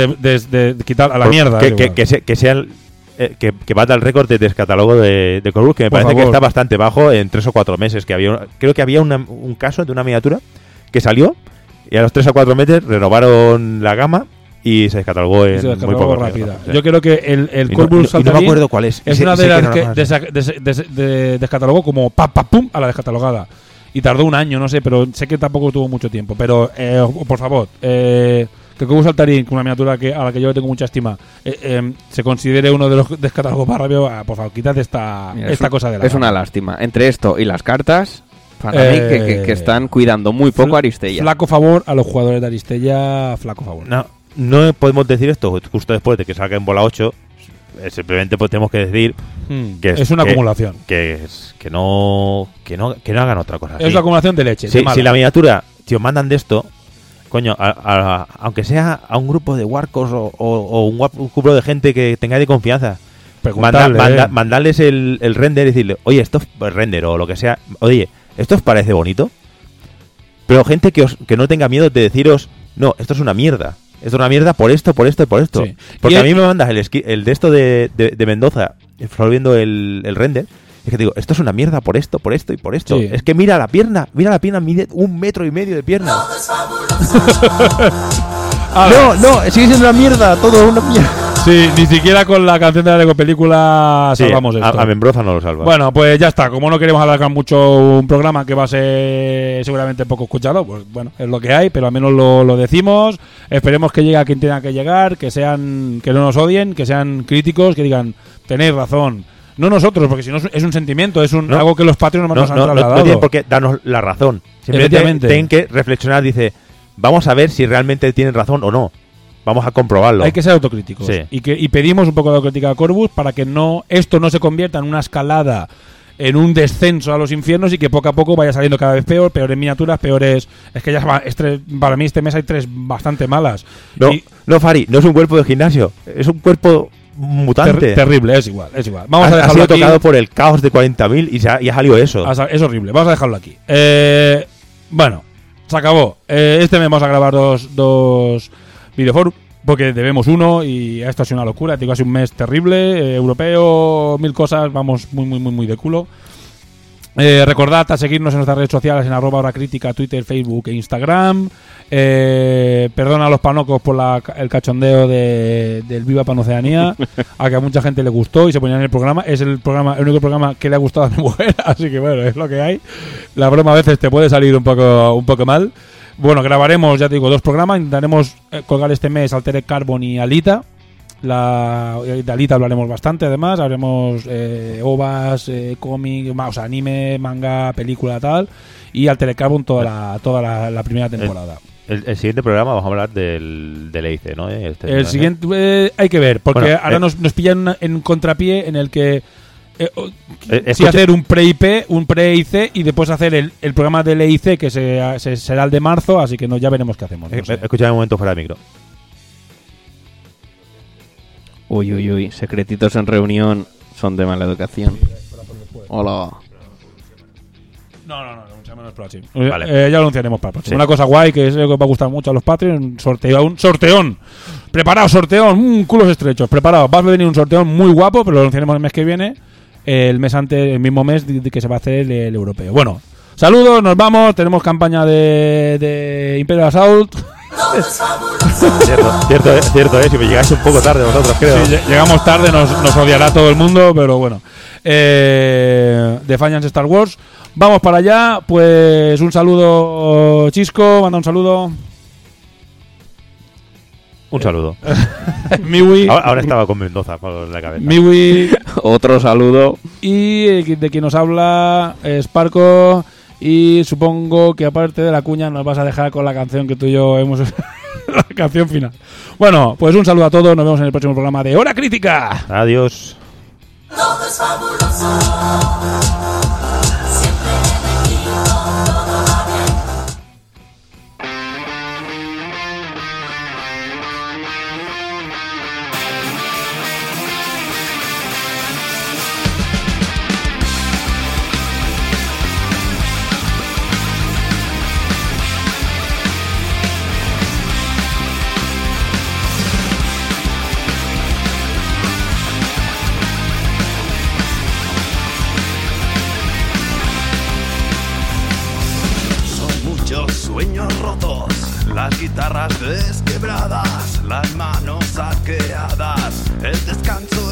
Speaker 3: de quitar a la mierda.
Speaker 4: Que,
Speaker 3: es
Speaker 4: que,
Speaker 3: igual.
Speaker 4: que sea que bata el récord de descatálogo de Corvus, que me
Speaker 3: Por
Speaker 4: parece que
Speaker 3: favor.
Speaker 4: está bastante bajo en 3 o 4 meses. Creo que había un caso de una miniatura que salió y a los 3 o 4 meses renovaron la gama y se descatalogó en
Speaker 3: Se
Speaker 4: muy
Speaker 3: descatalogó
Speaker 4: poco
Speaker 3: rápida.
Speaker 4: tiempo. Sí.
Speaker 3: Yo creo que el
Speaker 4: Y
Speaker 3: Corvus
Speaker 4: no me
Speaker 3: saltarín
Speaker 4: acuerdo cuál es.
Speaker 3: es
Speaker 4: Sé-
Speaker 3: una
Speaker 4: sé
Speaker 3: de
Speaker 4: que
Speaker 3: las
Speaker 4: no
Speaker 3: que
Speaker 4: la conozco.
Speaker 3: descatalogó como pum a la descatalogada. Y tardó un año, no sé, pero sé que tampoco tuvo mucho tiempo. Pero, por favor, que Corvus saltarín, con una miniatura a la que yo le tengo mucha estima, se considere uno de los descatalogos más rápidos, por favor, quítate esta cosa de la
Speaker 5: Es una lástima. Entre esto y las cartas, para mí
Speaker 3: Eh,
Speaker 5: que están cuidando muy poco a Aristella.
Speaker 3: Flaco favor a los jugadores de Aristella, flaco favor.
Speaker 4: No podemos decir esto justo después de que salga en bola 8. Simplemente pues tenemos que decir que
Speaker 3: es una acumulación.
Speaker 4: que no hagan otra cosa así.
Speaker 3: Es una acumulación de leche. de mala.
Speaker 4: Si la miniatura, si os mandan de esto, coño, aunque sea a un grupo de warcos o un grupo de gente que tengáis de confianza,
Speaker 3: Preguntarle,
Speaker 4: mandarles el render y decirle, oye, esto es render o lo que sea, oye, ¿esto os parece bonito? Pero gente que no tenga miedo de deciros, no, esto es una mierda. Esto es una mierda por esto, por esto y por esto.
Speaker 3: Sí.
Speaker 4: Porque
Speaker 3: Y
Speaker 4: a mí me mandas el de esto de Mendoza, resolviendo el render. Es que te digo, esto es una mierda por esto y por esto.
Speaker 3: Sí.
Speaker 4: Es que mira la pierna mide 1,5 metros de pierna. No, sigue siendo una mierda, todo una mierda.
Speaker 3: Sí, ni siquiera con la canción de la Lego película
Speaker 4: Sí,
Speaker 3: salvamos esto.
Speaker 4: a Membroza no lo salva.
Speaker 3: Bueno, pues ya está. Como no queremos alargar mucho un programa que va a ser seguramente poco escuchado, pues bueno, es lo que hay, pero al menos lo decimos. Esperemos que llegue a quien tenga que llegar, que no nos odien, que sean críticos, que digan, tenéis razón. No nosotros, porque si no es un sentimiento, es
Speaker 4: No.
Speaker 3: algo que los Patreons nos han
Speaker 4: no
Speaker 3: trasladado.
Speaker 4: tienen por qué darnos la razón. Simplemente
Speaker 3: Efectivamente.
Speaker 4: tienen que reflexionar, dice, vamos a ver si realmente tienen razón o no. Vamos a comprobarlo.
Speaker 3: Hay que ser autocríticos.
Speaker 4: Sí.
Speaker 3: Y pedimos un poco de autocrítica a Corvus para que esto no se convierta en una escalada, en un descenso a los infiernos y que poco a poco vaya saliendo cada vez peores miniaturas, peores. Es que ya para mí este mes hay 3 bastante malas.
Speaker 4: No, Fari, no es un cuerpo de gimnasio, es un cuerpo mutante.
Speaker 3: Terrible, es igual. Vamos a
Speaker 4: ha
Speaker 3: dejarlo
Speaker 4: sido
Speaker 3: aquí.
Speaker 4: tocado por el caos de 40.000 y ha salido eso.
Speaker 3: Es horrible. Vamos a dejarlo aquí. Bueno, se acabó. Este mes vamos a grabar dos videoforos porque debemos uno y esto ha sido una locura. Digo, ha sido un mes terrible, europeo, 1000 cosas, vamos muy de culo. Recordad a seguirnos en nuestras redes sociales en @horacrítica, Twitter, Facebook e Instagram. Perdona a los panocos por el cachondeo del Viva Panoceanía, a que a mucha gente le gustó y se ponía en el programa. Es el único programa que le ha gustado a mi mujer, así que bueno, es lo que hay. La broma a veces te puede salir un poco mal. Bueno, grabaremos, ya te digo, 2 programas. Intentaremos colgar este mes Altered Carbon y Alita. De Alita hablaremos bastante, además. Haremos ovas, cómic, o sea, anime, manga, película, tal. Y Altered Carbon toda la primera temporada.
Speaker 4: El siguiente programa vamos a hablar del EIC, ¿no?
Speaker 3: El siguiente hay que ver, porque
Speaker 4: Bueno,
Speaker 3: ahora nos pillan en un contrapié en el que sí
Speaker 4: escucha-
Speaker 3: hacer un pre-IP, un pre-IC y después hacer el programa del EIC que será el de marzo, así que ya veremos qué hacemos. No sé.
Speaker 4: Escucha un momento fuera de micro.
Speaker 5: Uy, secretitos en reunión. son de mala educación. Hola.
Speaker 3: No, mucho menos para el próximo.
Speaker 4: Vale.
Speaker 3: Ya lo anunciaremos para el próximo.
Speaker 4: Sí.
Speaker 3: Una cosa guay que es lo que os va a gustar mucho a los Patreon, un sorteón. Preparaos, sorteón, culos estrechos, preparaos. Va a venir un sorteón muy guapo, pero lo anunciaremos el mes que viene, el mismo mes de que se va a hacer el europeo. Bueno, saludos, nos vamos, tenemos campaña de Imperial Assault.
Speaker 4: Cierto es, si me llegáis un poco tarde vosotros, creo.
Speaker 3: Sí, llegamos tarde, nos odiará todo el mundo, pero bueno. Defiance Star Wars. Vamos para allá, pues un saludo, Chisco, manda un saludo.
Speaker 4: Un saludo.
Speaker 3: Miwi.
Speaker 4: Ahora estaba con Mendoza por la cabeza.
Speaker 3: Miwi.
Speaker 5: Otro saludo.
Speaker 3: Y de quien nos habla, Sparco. Y supongo que aparte de la cuña nos vas a dejar con la canción que tú y yo hemos... la canción final. Bueno, pues un saludo a todos. Nos vemos en el próximo programa de Hora Crítica.
Speaker 4: Adiós.
Speaker 8: Todo es fabuloso. Siempre en equipo, todo va bien.
Speaker 10: Sueños rotos, las guitarras desquebradas, las manos arqueadas, el descanso